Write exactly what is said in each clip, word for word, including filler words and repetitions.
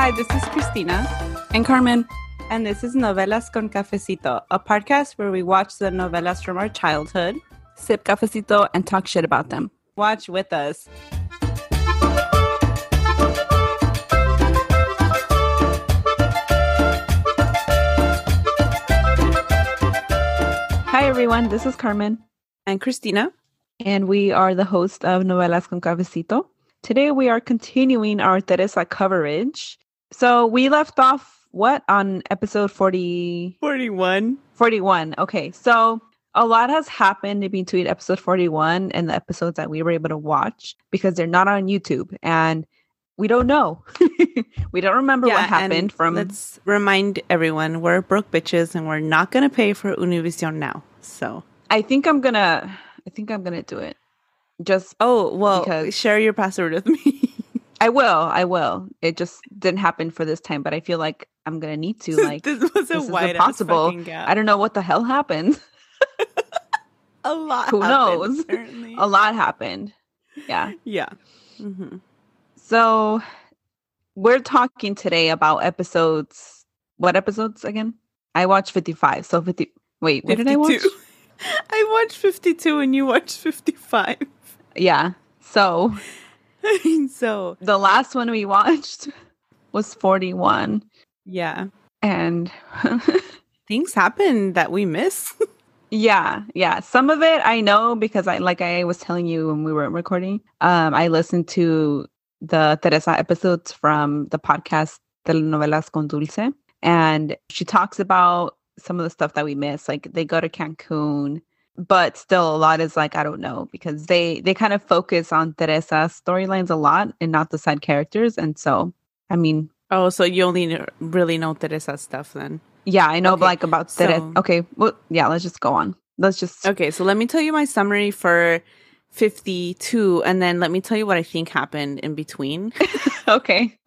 Hi, this is Cristina. And Carmen. And this is Novelas con Cafecito, a podcast where we watch the novelas from our childhood, sip cafecito, and talk shit about them. Watch with us. Hi, everyone. This is Carmen. And Cristina. And we are the host of Novelas con Cafecito. Today, we are continuing our Teresa coverage. So we left off, what, on episode forty? forty-one. forty-one. Okay, so a lot has happened in between episode forty-one and the episodes that we were able to watch because they're not on YouTube and we don't know. We don't remember yeah, what happened from... Let's remind everyone, we're broke bitches and we're not going to pay for Univision now. So I think I'm going to... I think I'm going to do it. Just Oh, well, because... share your password with me. I will. I will. It just didn't happen for this time, but I feel like I'm going to need to. Like, this was a this wide impossible. Fucking gap. I don't know what the hell happened. A lot Who happened, knows? Apparently. A lot happened. Yeah. Yeah. Mm-hmm. So we're talking today about episodes. What episodes again? I watched fifty-five. So fifty. Wait, what fifty-two. did I watch? I watched fifty-two and you watched fifty-five. Yeah. So. so the last one we watched was forty-one. Yeah. And things happen that we miss. Yeah, yeah. Some of it I know because I, like I was telling you when we were recording, um, I listened to the Teresa episodes from the podcast Telenovelas con Dulce, and she talks about some of the stuff that we miss. Like they go to Cancun, but still a lot is like I don't know because they they kind of focus on Teresa's storylines a lot and not the side characters. And so, I mean, oh, so you only really know Teresa's stuff then. Yeah, I know okay, like about Teresa. So, okay, well, yeah, let's just go on. Let's just... Okay, so let me tell you my summary for fifty-two, and then let me tell you what I think happened in between. Okay.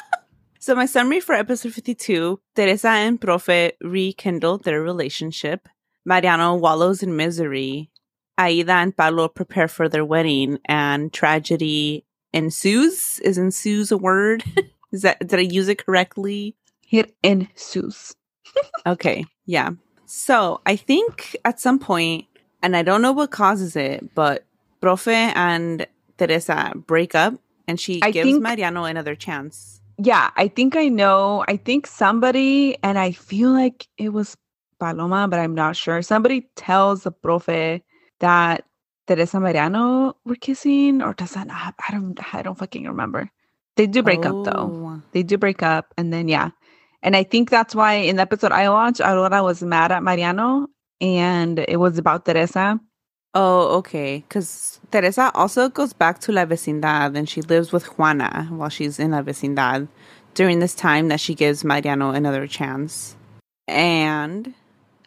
So my summary for episode fifty-two, Teresa and Profe rekindle their relationship. Mariano wallows in misery. Aida and Pablo prepare for their wedding, and tragedy ensues. Is ensues a word? Is that, did I use it correctly? It ensues. Okay, yeah. So I think at some point, and I don't know what causes it, but Profe and Teresa break up and she I gives think, Mariano another chance. Yeah, I think I know. I think somebody, and I feel like it was Paloma, but I'm not sure. Somebody tells the Profe that Teresa and Mariano were kissing, or does that not? I don't, I don't fucking remember. They do break oh. up though. They do break up, and then yeah. And I think that's why in the episode I watched, Aurora was mad at Mariano, and it was about Teresa. Oh, okay. Because Teresa also goes back to La Vecindad, and she lives with Juana while she's in La Vecindad during this time that she gives Mariano another chance. And...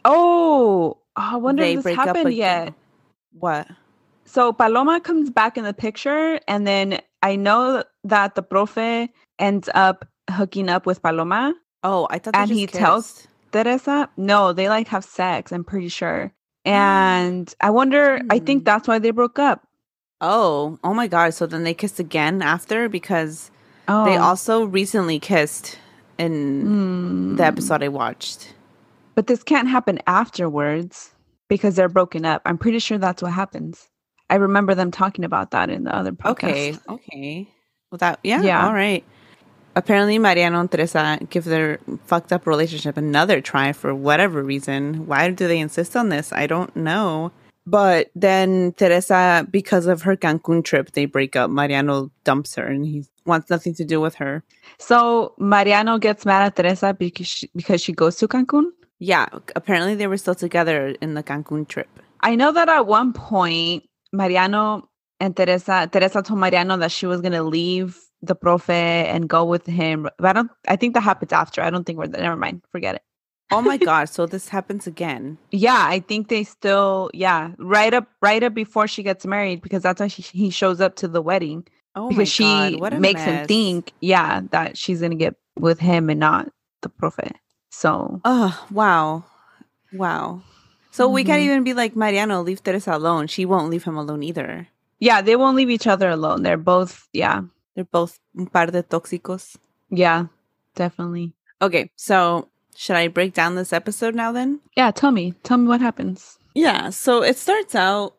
Oh, I wonder they if this break happened up yet. What? So Paloma comes back in the picture, and then I know that the Profe ends up hooking up with Paloma. Oh, I thought they and just he kissed. tells Teresa, no, they like have sex, I'm pretty sure. And I wonder, hmm. I think that's why they broke up. Oh, oh my God. So then they kissed again after because oh. they also recently kissed in mm. the episode I watched. But this can't happen afterwards because they're broken up. I'm pretty sure that's what happens. I remember them talking about that in the other podcast. Okay, okay. Well, that, yeah, yeah. all right. Apparently, Mariano and Teresa give their fucked up relationship another try for whatever reason. Why do they insist on this? I don't know. But then Teresa, because of her Cancun trip, they break up. Mariano dumps her and he wants nothing to do with her. So Mariano gets mad at Teresa because she, because she goes to Cancun? Yeah, apparently they were still together in the Cancun trip. I know that at one point, Mariano and Teresa, Teresa told Mariano that she was going to leave the Profe and go with him. But I don't, I think that happens after. I don't think we're there. Never mind. Forget it. Oh my God. So this happens again. Yeah, I think they still, yeah, right up, right up before she gets married, because that's why she, he shows up to the wedding. Oh because my God. she What a makes mess. him think, yeah, that she's going to get with him and not the Profe. So. Oh, wow. Wow. So mm-hmm. we can't even be like, Mariano, leave Teresa alone. She won't leave him alone either. Yeah, they won't leave each other alone. They're both, yeah. They're both un par de tóxicos. Yeah. definitely. Okay, so should I break down this episode now then? Yeah, tell me. Tell me what happens. Yeah, so it starts out,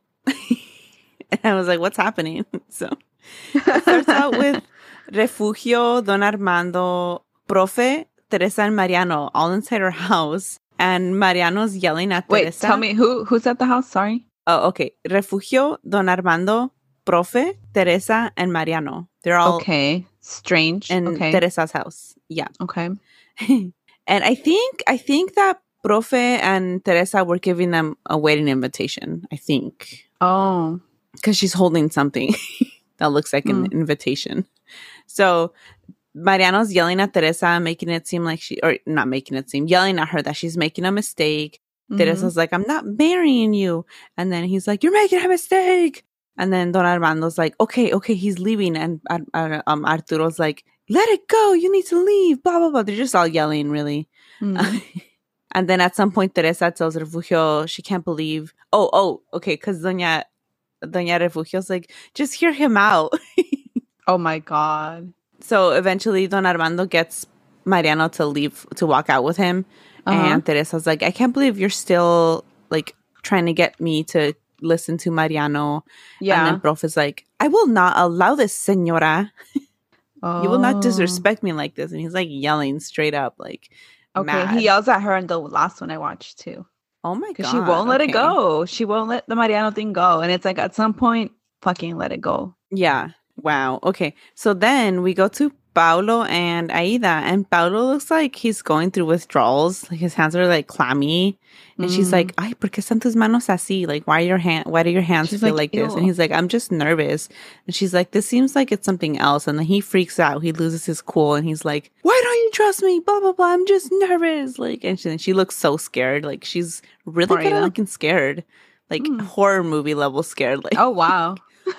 and I was like, what's happening? So it starts out with Refugio, Don Armando, Profe, Teresa, and Mariano all inside her house. And Mariano's yelling at Wait, Teresa. tell me, who who's at the house? Sorry. Oh, okay. Refugio, Don Armando, Profe, Teresa, and Mariano. They're all Okay. Strange. in Okay. Teresa's house. Yeah. Okay. And I think I think that Profe and Teresa were giving them a wedding invitation. I think. Oh. Because she's holding something that looks like an Mm. invitation. So Mariano's yelling at Teresa, making it seem like she, or not making it seem, yelling at her that she's making a mistake. Mhm. Teresa's like, I'm not marrying you. And then he's like, you're making a mistake. And then Don Armando's like, okay, okay, he's leaving. And Ar- Ar- um, Arturo's like, let it go. You need to leave. Blah, blah, blah. They're just all yelling, really. Mhm. And then at some point, Teresa tells Refugio she can't believe. Oh, oh, okay. Because Doña, Doña Refugio's like, just hear him out. Oh my God. So eventually, Don Armando gets Mariano to leave, to walk out with him. Uh-huh. And Teresa's like, I can't believe you're still, like, trying to get me to listen to Mariano. Yeah. And then Prof is like, I will not allow this, señora. Oh. You will not disrespect me like this. And he's, like, yelling straight up, like, Okay. mad. He yells at her in the last one I watched too. Oh, my God. Because she won't let okay. it go. She won't let the Mariano thing go. And it's like at some point, fucking let it go. Yeah. Wow. Okay. So then we go to Paulo and Aida, and Paulo looks like he's going through withdrawals. Like his hands are like clammy, and she's Mm. like, "Ay, ¿por qué están tus manos así? Like, why are your hand? Why do your hands She's feel like, like, this?" And "Ew." he's like, "I'm just nervous." And she's like, "This seems like it's something else." And then he freaks out. He loses his cool, and he's like, "Why don't you trust me? Blah blah blah. I'm just nervous." Like, and she, she looks so scared. Like she's really Poor good at Aida. looking scared, like Mm. horror movie level scared. Like, Oh, wow.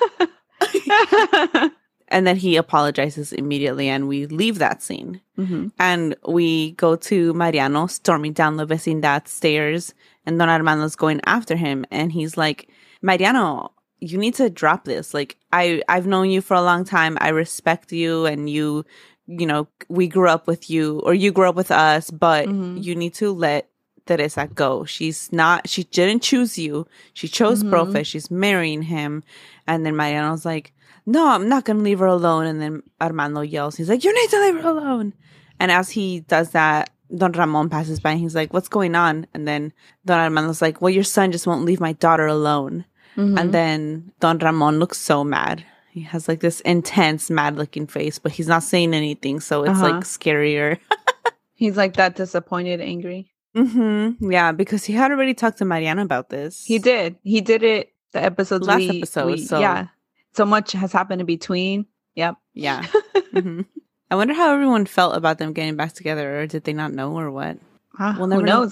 and then he apologizes immediately, and we leave that scene. Mm-hmm. And we go to Mariano storming down the vecindad stairs, and Don Armando's going after him. And he's like, Mariano, you need to drop this. Like, I, I've known you for a long time. I respect you, and you, you know, we grew up with you, or you grew up with us, but Mhm. you need to let Teresa go. She's not, she didn't choose you. She chose Mhm. Profe. She's marrying him. And then Mariano's like, no, I'm not going to leave her alone. And then Armando yells, he's like, you need to leave her alone. And as he does that, Don Ramon passes by and he's like, what's going on? And then Don Armando's like, well, your son just won't leave my daughter alone. Mhm. And then Don Ramon looks so mad. He has like this intense, mad looking face, but he's not saying anything. So it's Uh-huh. like scarier. He's like that disappointed, angry. Mm-hmm. Yeah, because he had already talked to Mariana about this. He did. He did it. The episodes Last we, episode, we- so- yeah. So much has happened in between. Yep. Yeah. hmm I wonder how everyone felt about them getting back together, or did they not know, or what? Ah, We'll who never know. knows?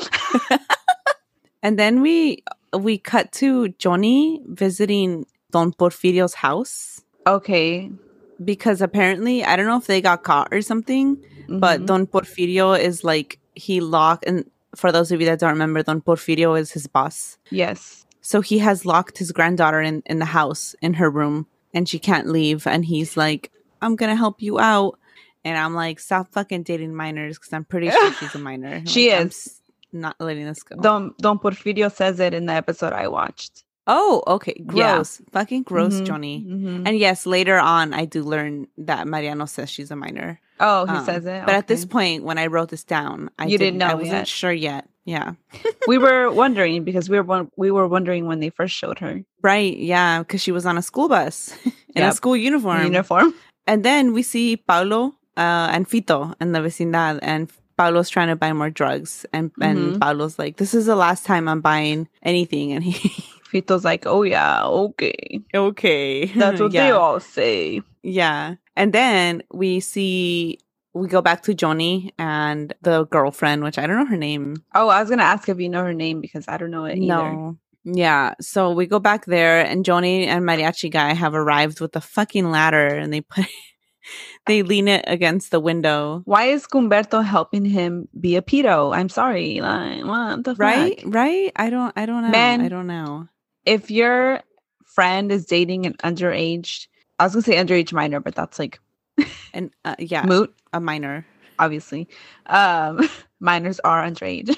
And then we we cut to Johnny visiting Don Porfirio's house Okay. because apparently, I don't know if they got caught or something, but Mhm. Don Porfirio is like, he locked, and for those of you that don't remember, Don Porfirio is his boss. Yes. So he has locked his granddaughter in, in the house, in her room, and she can't leave. And he's like, I'm going to help you out. And I'm like, stop fucking dating minors, because I'm pretty sure she's a minor. She Like, I'm is. s- not letting this go. Don Don Porfirio says it in the episode I watched. Oh, okay. Yeah. Gross. Fucking gross, Mhm. Johnny. Mhm. And yes, later on, I do learn that Mariano says she's a minor. Oh, he Um, says it. But at this Okay. point, when I wrote this down, I You didn't know I wasn't yet. sure yet. Yeah. we were wondering because we were won- we were wondering when they first showed her Right. Yeah. Because she was on a school bus in a Yep. school uniform. uniform. And then we see Paulo uh, and Fito in the vecindad, and Paulo's trying to buy more drugs. And, and Mhm. Paulo's like, this is the last time I'm buying anything. And he, Fito's like, oh yeah, okay, okay. that's what yeah. they all say. Yeah. And then we see, we go back to Johnny and the girlfriend, which I don't know her name. Oh, I was gonna ask if you know her name because I don't know it either. No. Yeah. So we go back there, and Johnny and Mariachi guy have arrived with the fucking ladder, and they put, they lean it against the window. Why is Cumberto helping him be a pedo? I'm sorry, like what the Right? fuck? Right? I don't, I don't know. Man. I don't know. If your friend is dating an underage, I was gonna say underage minor, but that's like And uh, yeah, moot. a minor. obviously, um, minors are underage.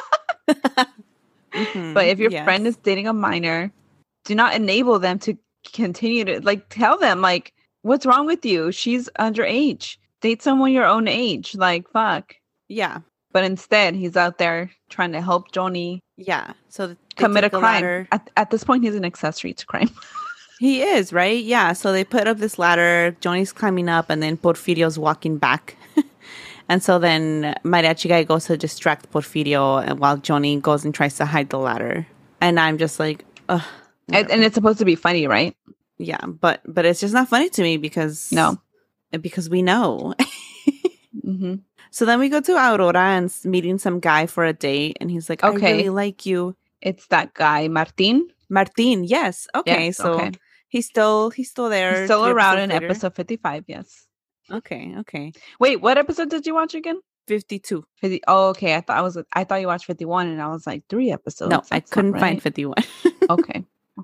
Mm-hmm. But if your Yes. friend is dating a minor, do not enable them to continue to like tell them like, what's wrong with you? She's underage. Date someone your own age. Like, fuck. Yeah. But instead, he's out there trying to help Johnny Yeah. So they commit a take crime. ladder. At, at this point, he's an accessory to crime. He is, right? Yeah. So they put up this ladder. Johnny's climbing up, and then Porfirio's walking back. And so then Mariachi guy goes to distract Porfirio, and while Johnny goes and tries to hide the ladder. And I'm just like, ugh. and, and it's supposed to be funny, right? Yeah, but but it's just not funny to me because No. because we know. Mm-hmm. So then we go to Aurora and s- meeting some guy for a date, and he's like, Okay. I really like you. It's that guy, Martin. Martin, yes. Okay, Yes, so okay. he's still he's still there. He's still three around episodes in later. episode fifty-five, yes. Okay, okay. Wait, what episode did you watch again? fifty-two. fifty Oh, okay. I thought I was I thought you watched fifty-one and I was like, three episodes. No, I That's not couldn't find right. fifty-one. Okay.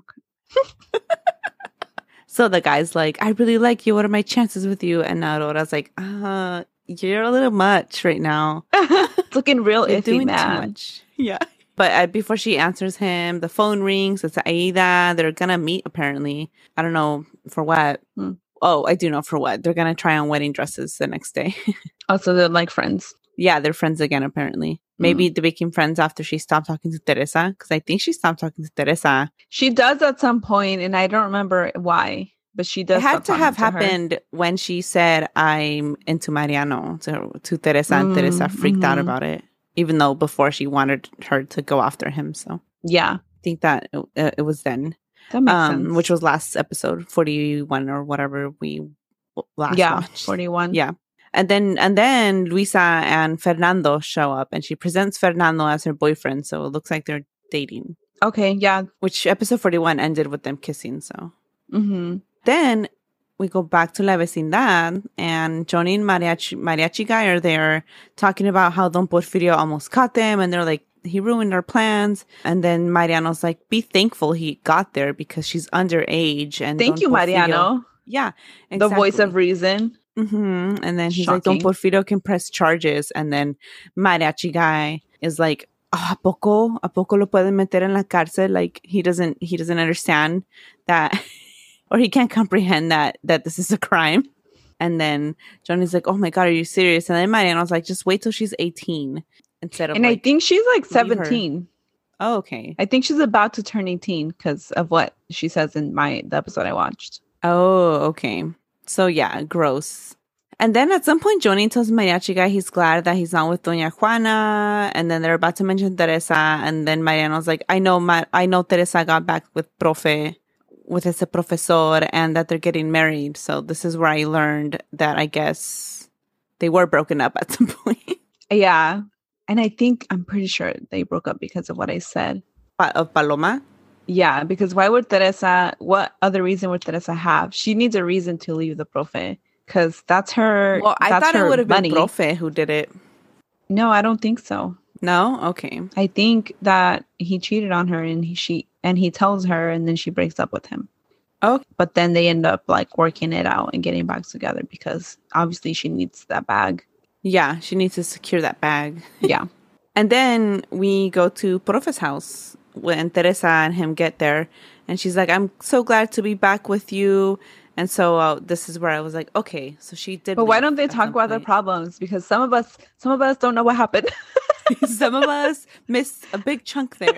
So the guy's like, I really like you. What are my chances with you? And Aurora's like, uh, you're a little much right now. It's looking real You're iffy, doing man. too much. Yeah. But uh, before she answers him, the phone rings. It's Aida. They're going to meet, apparently. I don't know for what. Hmm. Oh, I do know for what. They're going to try on wedding dresses the next day. Also, they're like friends. Yeah, they're friends again, apparently. Maybe they became friends after she stopped talking to Teresa. Because I think she stopped talking to Teresa. She does at some point, and I don't remember why, but she does. It had stop to talking have to her. happened when she said, I'm into Mariano to, to Teresa. And Mm, Teresa freaked out mhm. about it. Even though before she wanted her to go after him. So Yeah, I think that it, it was then. that makes um, sense. Which was last episode, forty-one or whatever we w- last yeah, watched. forty-one. Yeah. And then and then Luisa and Fernando show up and she presents Fernando as her boyfriend. So it looks like they're dating. Okay. Yeah. Which episode forty-one ended with them kissing. So Mm-hmm. then we go back to La Vecindad and Johnny and Mariachi, Mariachi guy are there talking about how Don Porfirio almost caught them. And they're like, he ruined our plans. And then Mariano's like, be thankful he got there because she's underage. And Thank Don you, Porfirio- Mariano. Yeah. The voice of exactly. reason. Mm-hmm. And then he's like, Don Shocking. Porfirio can press charges. And then Mariachi guy is like, oh, ¿a poco? ¿A poco lo pueden meter en la cárcel? Like he doesn't, he doesn't understand that, or he can't comprehend that, that this is a crime. And then Johnny's like, oh my God, are you serious? And then Mariano's like, just wait till she's eighteen instead of And I like, think she's like leave her. seventeen. oh, okay. I think she's about to turn eighteen because of what she says in my the episode I watched. Oh, okay. So yeah, gross. And then at some point, Johnny tells Mariachi guy he's glad that he's not with Doña Juana. And then they're about to mention Teresa. And then Mariano's like, I know, Ma- I know Teresa got back with Profe, with ese profesor, and that they're getting married. So this is where I learned that I guess they were broken up at some point. Yeah. And I think I'm pretty sure they broke up because of what I said. Pa- of Paloma. Yeah, because why would Teresa, what other reason would Teresa have? She needs a reason to leave the Profe because that's her. Well, I that's thought it her would have been money. Profe who did it. No, I don't think so. No? Okay. I think that he cheated on her and he, she, and he tells her and then she breaks up with him. Oh, But then they end up like working it out and getting back together because obviously she needs that bag. yeah. She needs to secure that bag. Yeah. And then we go to Profe's house when Teresa and him get there. And she's like, I'm so glad to be back with you. And so uh, this is where I was like, okay, so she did. But why leave don't they at talk some about their point. problems? Because some of us, some of us don't know what happened. Some of us missed a big chunk there.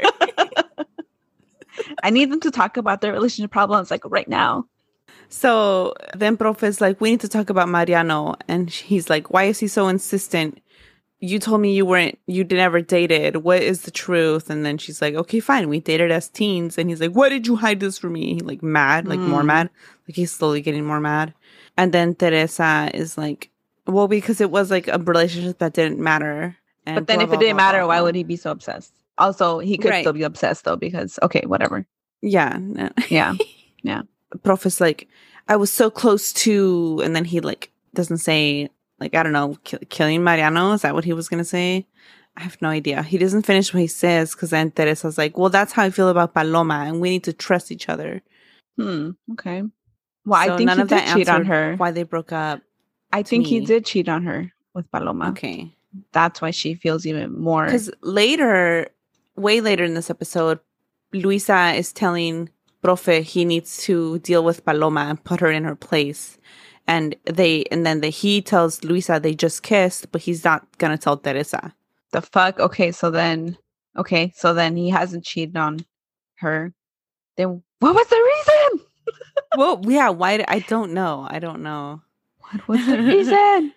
I need them to talk about their relationship problems like right now. So then Profe's like, we need to talk about Mariano. And he's like, why is he so insistent? You told me you weren't, you never dated. What is the truth? And then she's like, okay, fine. We dated as teens. And he's like, why did you hide this from me? He, like mad, like more Mm. mad. Like he's slowly getting more mad. And then Teresa is like, well, because it was like a relationship that didn't matter. And But then blah, if blah, it didn't blah, matter, blah, why blah. would he be so obsessed? Also, he could Right. still be obsessed though, because okay, whatever. Yeah. No. Yeah. Prof is like, I was so close to, and then he like doesn't say, like, I don't know, ki- killing Mariano. Is that what he was going to say? I have no idea. He doesn't finish what he says because then Teresa's like, well, that's how I feel about Paloma and we need to trust each other. Hmm. Okay. Well, So I think none he of did that cheat on answered her. Why they broke up. I think he me. did cheat on her. with Paloma. Okay. That's why she feels even more. Because later, way later in this episode, Luisa is telling Profe he needs to deal with Paloma and put her in her place. And they, and then the, he tells Luisa they just kissed, but he's not going to tell Teresa. The fuck? Okay, so then, okay, so then he hasn't cheated on her. Then what was the reason? Well, yeah, why? I don't know. I don't know. What was the reason?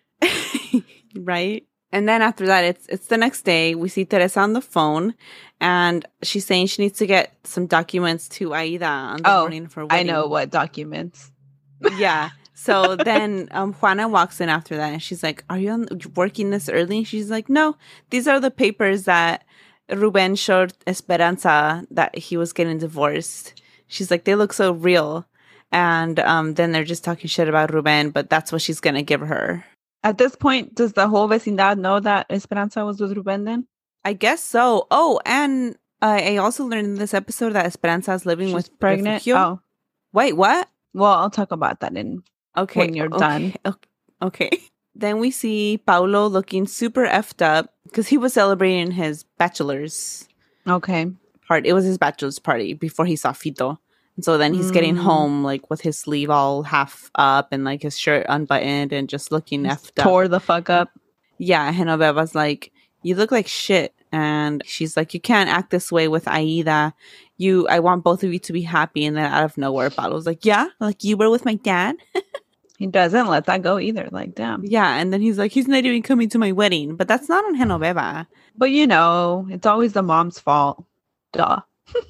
Right? And then after that, it's it's the next day. We see Teresa on the phone, and she's saying she needs to get some documents to Aida on the Oh, morning for I wedding. know what documents. Yeah. So then um, Juana walks in after that, and she's like, "Are you on, working this early?" She's like, "No, these are the papers that Ruben showed Esperanza that he was getting divorced." She's like, "They look so real." And um, then they're just talking shit about Ruben, but that's what she's going to give her. At this point, does the whole vecindad know that Esperanza was with Ruben then? I guess so. Oh, and uh, I also learned in this episode that Esperanza is living She's with pregnant. Refugio. Oh, Wait, what? well, I'll talk about that in Okay. when you're okay, done. Okay. okay. Then we see Paulo looking super effed up because he was celebrating his bachelor's Okay. party. It was his bachelor's party before he saw Fito. And so then he's getting Mm. home like with his sleeve all half up and like his shirt unbuttoned and just looking effed up. Tore the fuck up. Yeah, Genoveva's like, "You look like shit." And she's like, "You can't act this way with Aida. You, I want both of you to be happy." And then out of nowhere, Paulo's like, "Yeah, like you were with my dad." He doesn't let that go either. Like, damn. Yeah, and then he's like, "He's not even coming to my wedding." But that's not on Genoveva. But you know, it's always the mom's fault. Duh.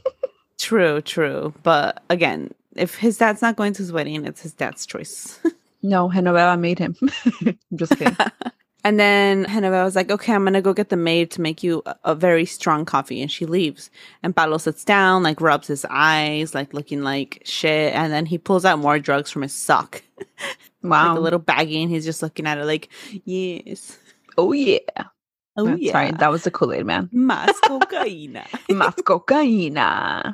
True, true. But again, if his dad's not going to his wedding, it's his dad's choice. No, Genoveva made him. I'm just kidding. And then Genoveva was like, "Okay, I'm going to go get the maid to make you a, a very strong coffee." And she leaves. And Paulo sits down, like rubs his eyes, like looking like shit. And then he pulls out more drugs from his sock. Wow. Like a little baggie. And he's just looking at it like, yes. Oh, yeah. Oh, That's yeah. right. That was the Kool-Aid man. Más cocaína. Más cocaína.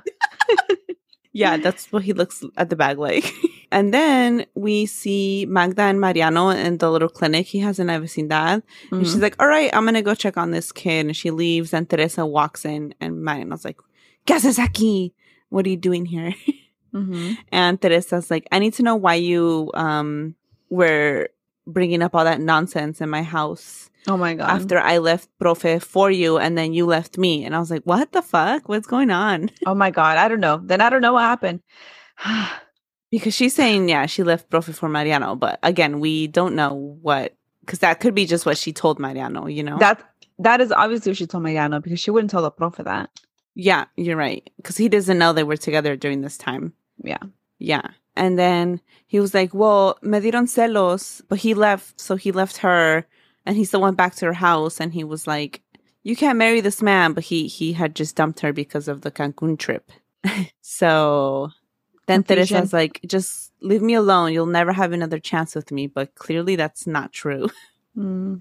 Yeah, that's what he looks at the bag like. And then we see Magda and Mariano in the little clinic he has in La Vecindad. Mhm. And she's like, "All right, I'm going to go check on this kid." And she leaves and Teresa walks in and Mariano's like, "¿Qué haces aquí? What are you doing here?" Mhm. And Teresa's like, "I need to know why you um were bringing up all that nonsense in my house Oh my God. after I left Profe for you and then you left me." And I was like, "What the fuck? What's going on?" Oh my God. I don't know. Then I don't know what happened. Because she's saying, yeah, she left Profe for Mariano. But again, we don't know what, because that could be just what she told Mariano, you know? That that is obviously what she told Mariano because she wouldn't tell the prof that. Yeah, you're right. Because he doesn't know they were together during this time. Yeah. Yeah. And then he was like, "Well, me dieron celos," but he left. So he left her and he still went back to her house. And he was like, "You can't marry this man." But he, he had just dumped her because of the Cancun trip. So then Confusion. Teresa's like, "Just leave me alone. You'll never have another chance with me." But clearly that's not true. Mm,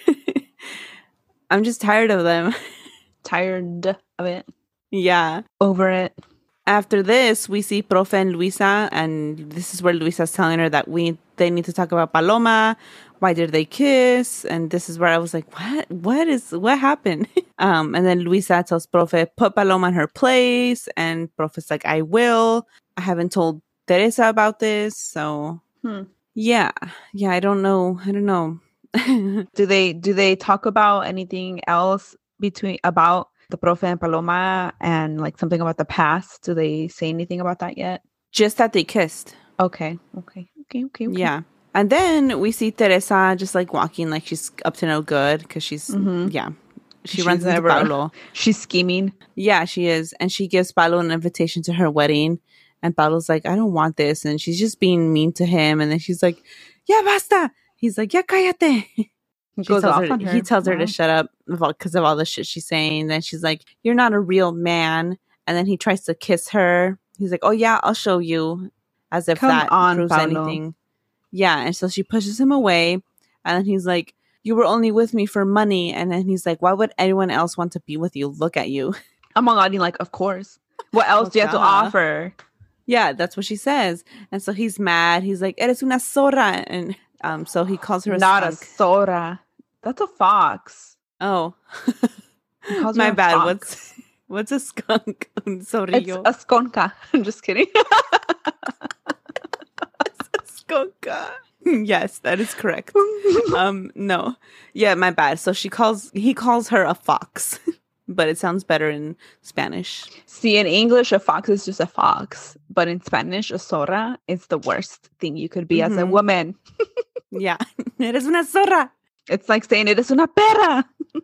I'm just tired of them. tired of it. Yeah. Over it. After this, we see Profe and Luisa, and this is where Luisa's telling her that we they need to talk about Paloma. Why did they kiss? And this is where I was like, what? What is, what happened? um, and then Luisa tells Profe, put Paloma in her place. And Profe's like, "I will. I haven't told Teresa about this." So, Hmm. yeah. Yeah, I don't know. I don't know. Do they do they talk about anything else between about the profe and Paloma and like something about the past? Do they say anything about that yet? Just that they kissed. Okay. Okay. Okay. Okay. okay. Yeah. And then we see Teresa just like walking like she's up to no good because she's, Mhm. yeah. She She's runs into never- Paulo. She's scheming. Yeah, she is. And she gives Paulo an invitation to her wedding. And Paulo's like, "I don't want this." And she's just being mean to him. And then she's like, "Ya basta." He's like, "Ya cállate." He She goes tells off her, on her. He tells her Wow. to shut up because of all the shit she's saying. Then she's like, "You're not a real man." And then he tries to kiss her. He's like, "Oh, yeah, I'll show you." As if Come that on, proves Paulo. anything. Yeah. And so she pushes him away. And then he's like, "You were only with me for money." And then he's like, "Why would anyone else want to be with you? Look at you." I'm nodding like, of course. What else Oh, do you have to duh. offer? Yeah, that's what she says. And so he's mad. He's like, "Eres una zorra." And um, so he calls her a Not a skunk. Sora. That's a fox. Oh. He calls My her a bad. fox. What's what's a skunk? Un It's zorrillo. a skonka. I'm just kidding. Skunka. Yes, that is correct. Um, no. Yeah, my bad. So she calls he calls her a fox. But it sounds better in Spanish. See, in English, a fox is just a fox. But in Spanish, a zorra is the worst thing you could be as a Mhm. woman. Yeah. Eres una zorra. It's like saying, eres una perra.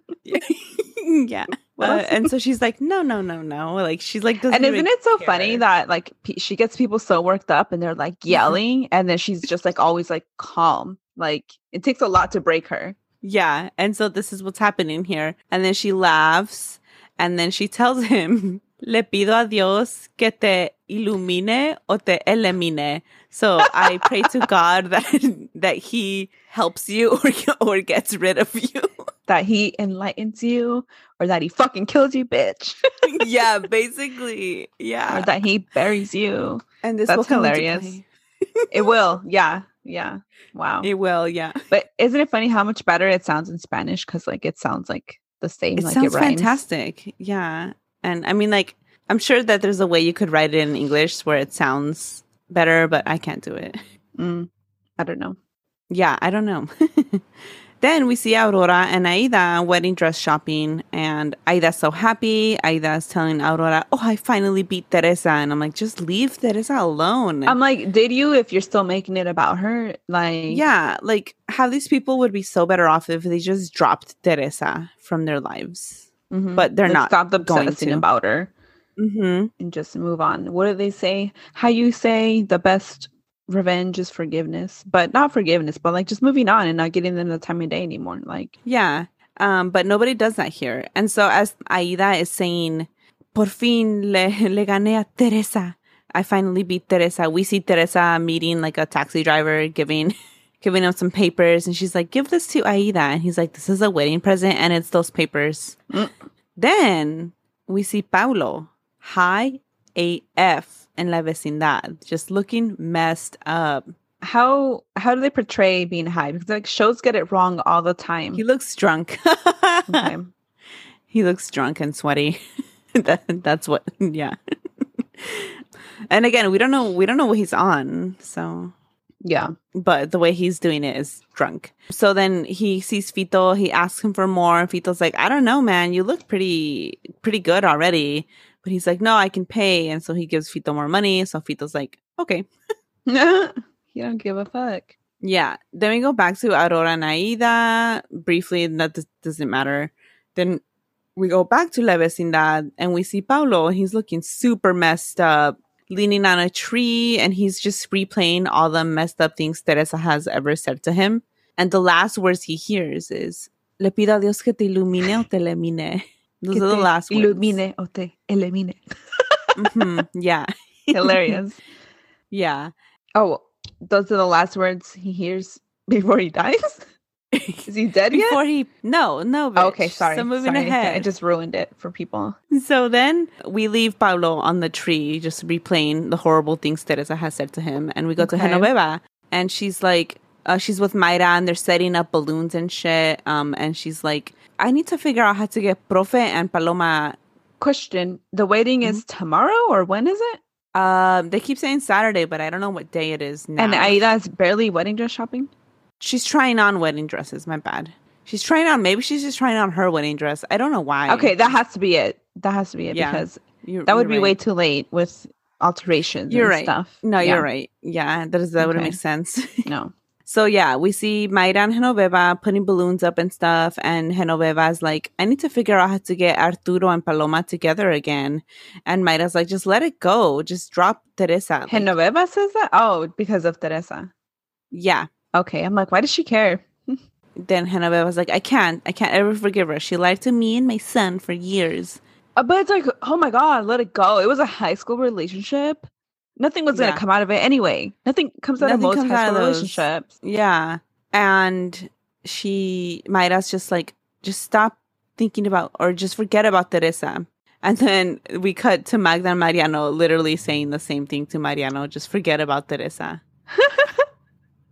Yeah. What Uh, else? and so she's like, no, no, no, no. Like, she's like, doesn't And isn't even it so care. funny that like pe- she gets people so worked up and they're like yelling, and then she's just like always like calm. Like it takes a lot to break her. Yeah. And so this is what's happening here. And then she laughs and then she tells him, le pido a Dios que te ilumine o te elimine. So I pray to God that that he helps you or, or gets rid of you. That he enlightens you, or that he fucking kills you, bitch, Yeah, basically. Yeah. or that he buries you. And this That's will come into hilarious. play. It will, yeah, yeah. Wow. It will, yeah. But isn't it funny how much better it sounds in Spanish? Because like it sounds like the same. It like sounds it rhymes. fantastic. Yeah. And I mean, like, I'm sure that there's a way you could write it in English where it sounds better, but I can't do it. Mm, I don't know. Yeah, I don't know. Then we see Aurora and Aida wedding dress shopping, and Aida's so happy. Aida's telling Aurora, oh, I finally beat Teresa. And I'm like, just leave Teresa alone. I'm like, did you? If you're still making it about her, like, Yeah, like how these people would be so better off if they just dropped Teresa from their lives. mhm. But they're Like, not stop going obsessing to. about her Mm-hmm. and just move on. What do they say? How you say the best revenge is forgiveness, but not forgiveness, but like just moving on and not getting them the time of day anymore. Like, Yeah, um, but nobody does that here. And so as Aida is saying, por fin le, le gané a Teresa. I finally beat Teresa. We see Teresa meeting like a taxi driver, giving giving him some papers. And she's like, give this to Aida. And he's like, this is a wedding present and it's those papers. Mm. Then we see Paulo, high A F in La Vecindad, just looking messed up. how how do they portray being high? Because like shows get it wrong all the time. He looks drunk. Okay. He looks drunk and sweaty. that, that's what, yeah. And again, we don't know. We don't know what he's on. So, Yeah. but the way he's doing it is drunk. So then he sees Fito. He asks him for more. And Fito's like, I don't know, man. You look pretty, pretty good already. But he's like, no, I can pay. And so he gives Fito more money. So Fito's like, okay. You don't give a fuck. Yeah. Then we go back to Aurora and Aida. Briefly, that does- doesn't matter. Then we go back to La Vecindad and we see Paulo. He's looking super messed up, leaning on a tree, and he's just replaying all the messed up things Teresa has ever said to him. And the last words he hears is, le pido a Dios que te ilumine o te elimine. Those Que are the te last words. Illumine o te elimine. Mhm. Yeah. Hilarious. Yeah. Oh, those are the last words he hears before he dies? Is he dead yet? Before he, no, no. Oh, okay, bitch. sorry. So moving sorry. ahead. I just ruined it for people. So then we leave Paulo on the tree, just replaying the horrible things Teresa has said to him. And we go to Okay. Genoveva. And she's like, uh, she's with Mayra and they're setting up balloons and shit. Um, and she's like, I need to figure out how to get Profe and Paloma. Question. The wedding is tomorrow or when is it? Um, they keep saying Saturday, but I don't know what day it is now. And Aida is barely wedding dress shopping? She's trying on wedding dresses. My bad. She's trying on, maybe she's just trying on her wedding dress. I don't know why. Okay, that has to be it. That has to be it Yeah. because You're- that would you're be right. way too late with alterations You're and right. stuff. No, Yeah. you're right. Yeah, that is that would Okay. make sense. No. So yeah, we see Mayra and Genoveva putting balloons up and stuff, and Genoveva's like, I need to figure out how to get Arturo and Paloma together again. And Mayra's like, just let it go. Just drop Teresa. Like, Genoveva says that? Oh, because of Teresa. yeah. Okay, I'm like, why does she care? Then Genoveva's like, I can't. I can't ever forgive her. She lied to me and my son for years. Uh, but it's like, oh my God, let it go. It was a high school relationship. Nothing was going to Yeah. come out of it anyway. Nothing comes out Nothing of most comes high out school of those. relationships. Yeah. And she, Mayra's just like, just stop thinking about, or just forget about Teresa. And then we cut to Magda and Mariano literally saying the same thing to Mariano, just forget about Teresa.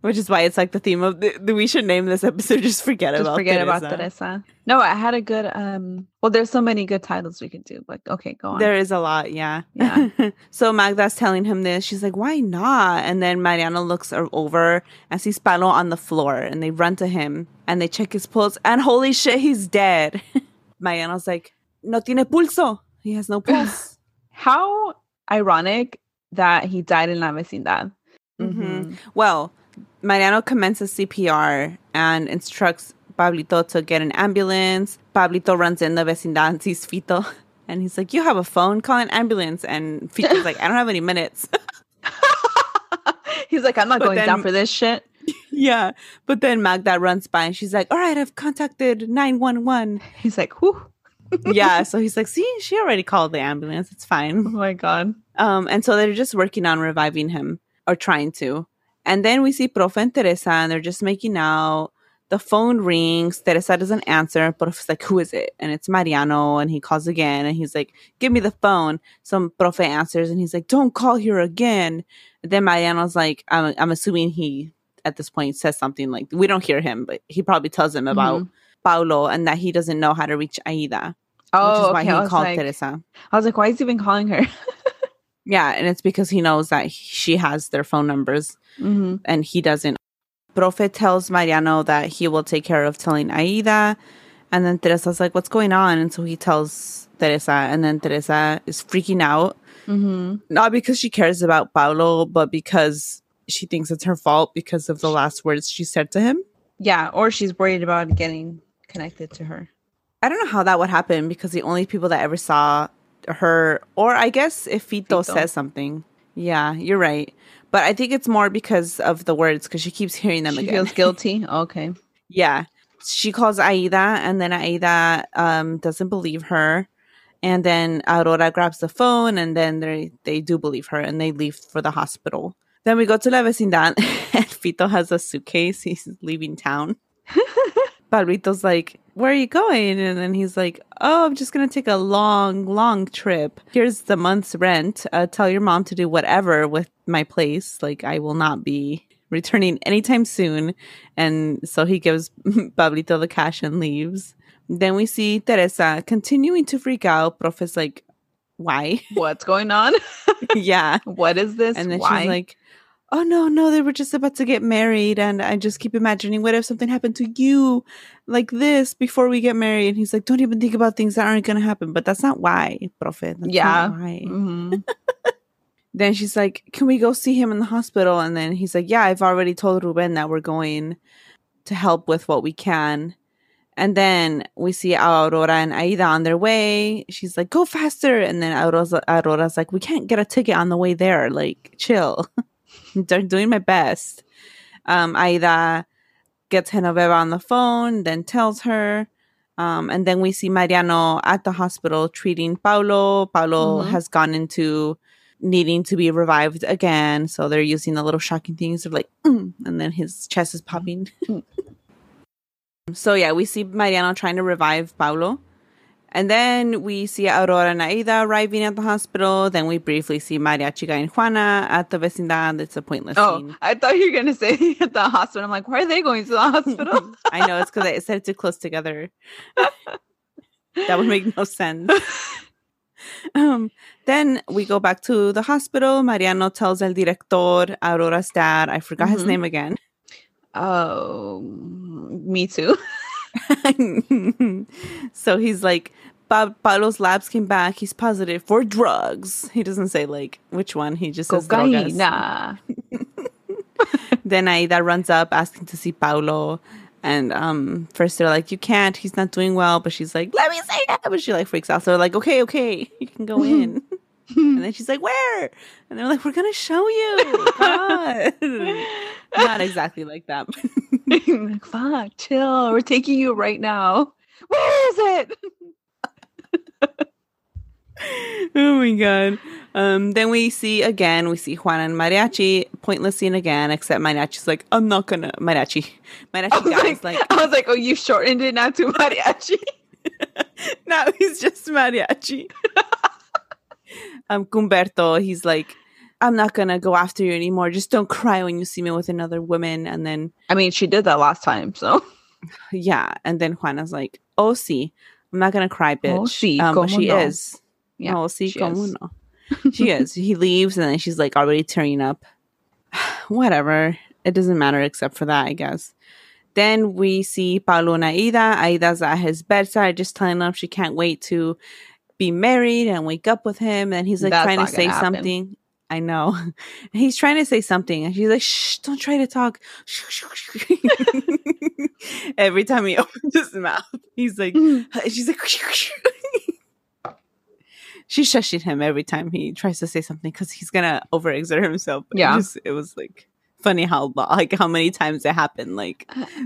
Which is why it's like the theme of the, the we should name this episode just forget Just about forget Teresa. about Teresa. No, I had a good um well there's so many good titles we could do, but okay, go on. There is a lot, yeah. Yeah. So Magda's telling him this. She's like, why not? And then Mariano looks her over and sees Paulo on the floor, and they run to him and they check his pulse, and holy shit, he's dead. Mariano's like, no tiene pulso. He has no pulse. How ironic that he died in La Vecindad. Mm-hmm. Mm-hmm. Well, Mariano commences C P R and instructs Pablito to get an ambulance. Pablito runs in the vecindad and sees Fito. And he's like, you have a phone? Call an ambulance. And Fito's like, I don't have any minutes. He's like, I'm not But going then- down for this shit. Yeah. But then Magda runs by and she's like, all right, I've contacted nine one one. He's like, whew. Yeah. So he's like, see, she already called the ambulance. It's Oh fine. my God. Um, and so they're just working on reviving him, or trying to. And then we see Profe and Teresa, and they're just making out. The phone rings. Teresa doesn't answer. Profe's like, who is it? And it's Mariano. And he calls again. And he's like, give me the phone. So Profe answers. And he's like, don't call here again. And then Mariano's like, I'm, I'm assuming he, at this point, says something like, we don't hear him, but he probably tells him about Paulo and that he doesn't know how to reach Aida. Oh, which is why okay. I he was called like, Teresa. I was like, why is he even calling her? Yeah. And it's because he knows that she has their phone numbers. Mm-hmm. And he doesn't. Profe tells Mariano that he will take care of telling Aida. And then Teresa's like, what's going on? And so he tells Teresa. And then Teresa is freaking out. Mm-hmm. Not because she cares about Paulo, but because she thinks it's her fault because of the last words she said to him. Yeah, or she's worried about getting connected to her. I don't know how that would happen because the only people that ever saw her, or I guess if Fito, Fito. says something. Yeah, you're right. But I think it's more because of the words, because she keeps hearing them She again. feels guilty. Okay. Yeah. She calls Aida, and then Aida um, doesn't believe her. And then Aurora grabs the phone, and then they they do believe her, and they leave for the hospital. Then we go to La Vecindad, and Fito has a suitcase. He's leaving town. Pablito's like, where are you going? And then he's like, oh, I'm just going to take a long, long trip. Here's the month's rent. Uh, tell your mom to do whatever with my place. Like, I will not be returning anytime soon. And so he gives Pablito the cash and leaves. Then we see Teresa continuing to freak out. Profe's like, why? What's going on? Yeah. What is this? And then Why? she's like, oh, no, no, they were just about to get married. And I just keep imagining, what if something happened to you like this before we get married? And he's like, don't even think about things that aren't going to happen. But that's not why, Profe. That's yeah. not why. Mm-hmm. Then she's like, can we go see him in the hospital? And then he's like, yeah, I've already told Ruben that we're going to help with what we can. And then we see Aurora and Aida on their way. She's like, go faster. And then Aurora's, Aurora's like, we can't get a ticket on the way there. Like, chill. I'm doing my best. Um, Aida gets Genoveva on the phone, then tells her. Um, and then we see Mariano at the hospital treating Paulo. Paulo Mhm. has gone into needing to be revived again. So they're using the little shocking things. They're like, mm, and then his chest is popping. So yeah, we see Mariano trying to revive Paulo. And then we see Aurora and Aida arriving at the hospital. Then we briefly see Maria Chica and Juana at the vecindad. It's a pointless Oh, scene. I thought you were going to say at the hospital. I'm like, why are they going to the hospital? I know, it's because I said it too close together. That would make no sense. Um, then we go back to the hospital. Mariano tells El Director, Aurora's dad, I forgot his Mhm. name again. Oh, me too. So he's like, pa- Paulo's labs came back. He's positive for drugs. He doesn't say like which one. He just says drogas. Cocaína. Then Aida runs up asking to see Paulo. And um, first they're like, you can't. He's not doing well. But she's like, let me say that. But she like freaks out. So they're like, okay, okay, you can go in. And then she's like, where? And they're like, we're going to show you. God. Not exactly like that. Like, fuck, chill. We're taking you right now. Where is it? Oh my God. Um, then we see again, we see Juana and Mariachi. Pointless scene again, except Mariachi's like, I'm not going to. Mariachi. I Mariachi was, guy's like, like, I was like, oh, you shortened it now to mariachi. no, he's just Mariachi. um, Cumberto, he's like, I'm not going to go after you anymore. Just don't cry when you see me with another woman. And then, I mean, she did that last time, so. yeah. And then Juana's like, oh, sí. I'm not going to cry, bitch. Oh, sí, um, but como she no. is. Yeah, oh, sí, she como is. no. She is. He leaves and then she's like already tearing up. Whatever. It doesn't matter except for that, I guess. Then we see Paulo and Aida. Aida's at his bedside just telling him she can't wait to be married and wake up with him. And he's like That's trying to not say gonna happen. something. I know. He's trying to say something. And she's like, shh, don't try to talk. Every time he opens his mouth, he's like, she's like, she's shushing him every time he tries to say something because he's going to overexert himself. Yeah. It, just, it was like funny how like how many times it happened. Like,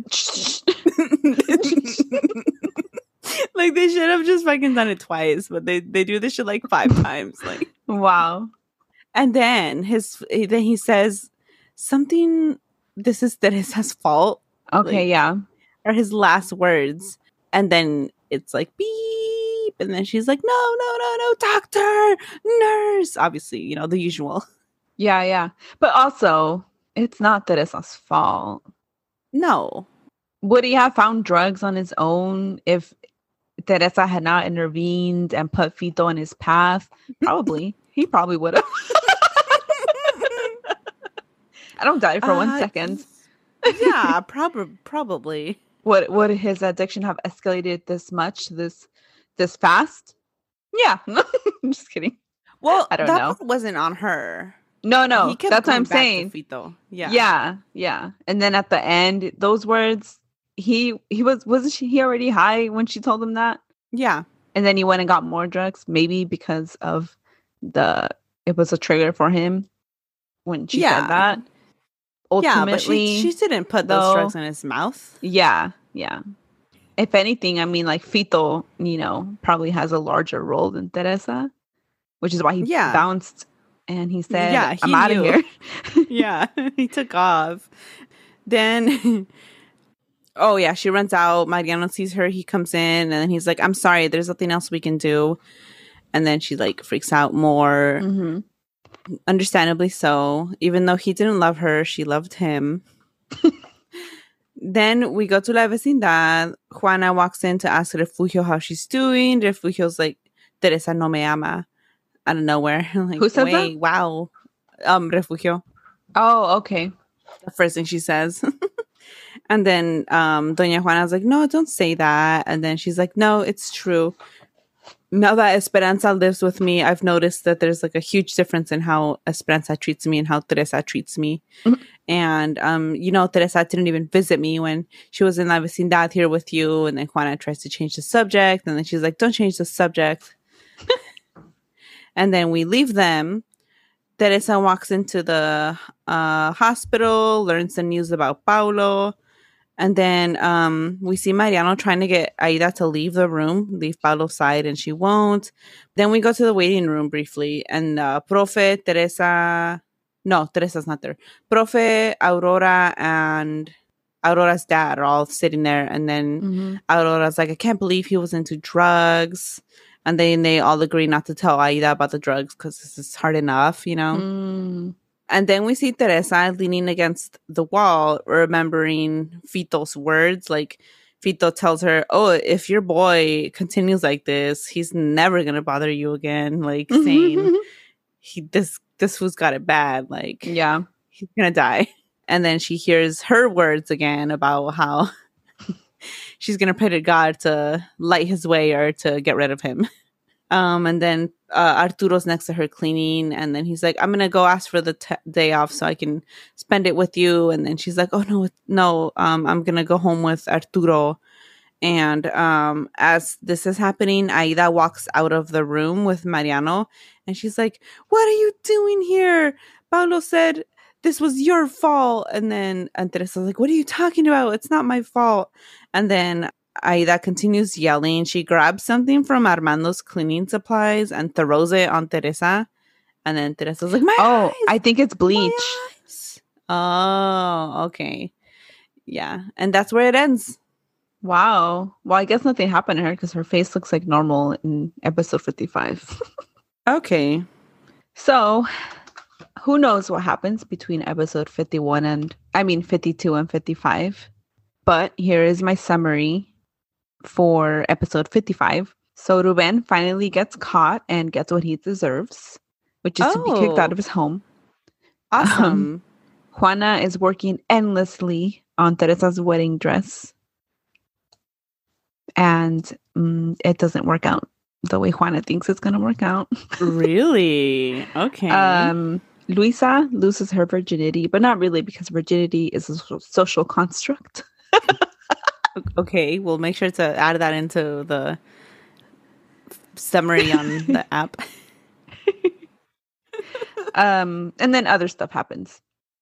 like they should have just fucking done it twice, but they, they do this shit like five times. Like, wow. And then his then he says something. This is Teresa's fault. Okay, like, yeah. Or his last words, and then it's like beep, and then she's like, "No, no, no, no, doctor, nurse." Obviously, you know the usual. Yeah, yeah. But also, it's not Teresa's fault. No. Would he have found drugs on his own if Teresa had not intervened and put Fito in his path? Probably. He probably would have. I don't doubt it for uh, one second. Yeah, prob- probably. Would would his addiction have escalated this much, this this fast? Yeah. I'm just kidding. Well, I don't that know. part wasn't on her. No, no. That's what I'm saying. Fito. Yeah. Yeah, yeah. And then at the end, those words, he he was wasn't she he already high when she told him that? Yeah. And then he went and got more drugs, maybe because of the it was a trigger for him when she yeah. said that. Ultimately, yeah, but she, she didn't put though, those drugs in his mouth. Yeah, yeah. If anything, I mean, like Fito, you know, probably has a larger role than Teresa, which is why he yeah. bounced and he said, yeah, he "I'm out of here." Yeah, he took off. Then, oh yeah, she runs out. Mariano sees her. He comes in and then he's like, "I'm sorry, there's nothing else we can do." And then she like freaks out more. Mm-hmm. Understandably so. Even though he didn't love her, she loved him. Then we go to La Vecindad. Juana walks in to ask Refugio how she's doing. Refugio's like, Teresa no me ama. Out of nowhere. Like, who said wait, that? Wow. Um, Refugio. Oh, okay. The first thing she says. And then um, Doña Juana's like, no, don't say that. And then she's like, no, it's true. Now that Esperanza lives with me, I've noticed that there's like a huge difference in how Esperanza treats me and how Teresa treats me. Mm-hmm. And, um, you know, Teresa didn't even visit me when she was in La Vecindad here with you. And then Juana tries to change the subject. And then she's like, don't change the subject. And then we leave them. Teresa walks into the uh, hospital, learns the news about Paulo. And then um, we see Mariano trying to get Aida to leave the room, leave Paulo's side, and she won't. Then we go to the waiting room briefly, and uh, Profe, Teresa... No, Teresa's not there. Profe, Aurora, and Aurora's dad are all sitting there. And then mm-hmm. Aurora's like, I can't believe he was into drugs. And then they all agree not to tell Aida about the drugs because this is hard enough, you know? Mm. And then we see Teresa leaning against the wall, remembering Fito's words. Like, Fito tells her, oh, if your boy continues like this, he's never going to bother you again. Like, saying, he this this fool's got it bad. Like, yeah, he's going to die. And then she hears her words again about how she's going to pray to God to light his way or to get rid of him. Um, and then uh, Arturo's next to her cleaning, and then he's like, I'm gonna go ask for the t- day off so I can spend it with you. And then she's like, oh no, no, um, I'm gonna go home with Arturo. And um, as this is happening, Aida walks out of the room with Mariano, and she's like, what are you doing here? Paulo said this was your fault. And then and Teresa's like, what are you talking about? It's not my fault. And then Aida continues yelling. She grabs something from Armando's cleaning supplies and throws it on Teresa. And then Teresa's like, my Oh, eyes! I think it's bleach. Oh, okay. Yeah. And that's where it ends. Wow. Well, I guess nothing happened to her because her face looks like normal in episode fifty-five. Okay. So, who knows what happens between episode fifty-one and, I mean, fifty-two and fifty-five. But here is my summary for episode fifty-five. So Ruben finally gets caught and gets what he deserves, which is oh, to be kicked out of his home. Awesome. Um, Juana is working endlessly on Teresa's wedding dress. And um, it doesn't work out the way Juana thinks it's going to work out. Really? Okay. Um, Luisa loses her virginity, but not really, because virginity is a social construct. Okay, we'll make sure to add that into the summary on the app. um, and then other stuff happens.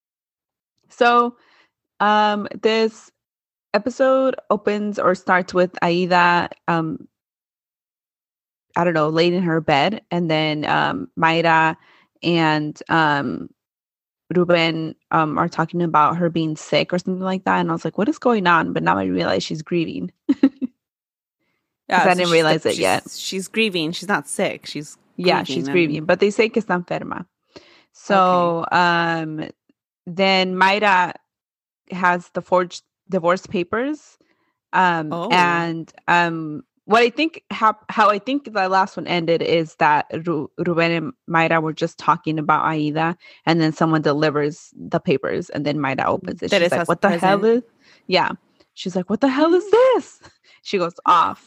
So um, this episode opens or starts with Aida, um, I don't know, laid in her bed, and then um, Mayra and um, Ruben um, are talking about her being sick or something like that. And I was like, what is going on? But now I realize she's grieving. Yeah, so I didn't realize it she's, yet. She's grieving. She's not sick. She's Yeah, she's and... grieving. But they say que está enferma. So okay. um, then Mayra has the forged divorce papers. Um, oh. And um, what I think, how, how I think the last one ended is that Ru- Ruben and Mayra were just talking about Aida, and then someone delivers the papers, and then Mayra opens it. She's like, what the present. hell is... Yeah. She's like, what the hell is this? She goes off.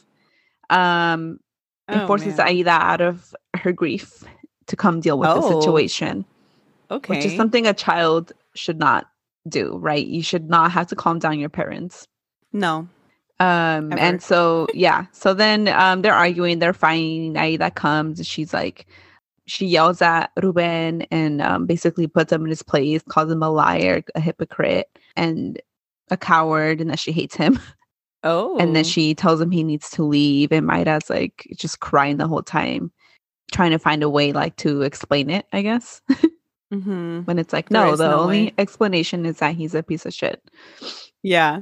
Um, and oh, forces man. Aida out of her grief to come deal with oh. the situation. Okay. Which is something a child should not do, right? You should not have to calm down your parents. No. Um, Ever. And so, yeah. So then um, they're arguing, they're fighting. Aida comes, and she's like, she yells at Ruben and um, basically puts him in his place, calls him a liar, a hypocrite, and a coward, and that she hates him. Oh. And then she tells him he needs to leave, and Mayra's like just crying the whole time, trying to find a way like to explain it, I guess. Mm-hmm. When it's like, no, the no only way. explanation is that he's a piece of shit. Yeah.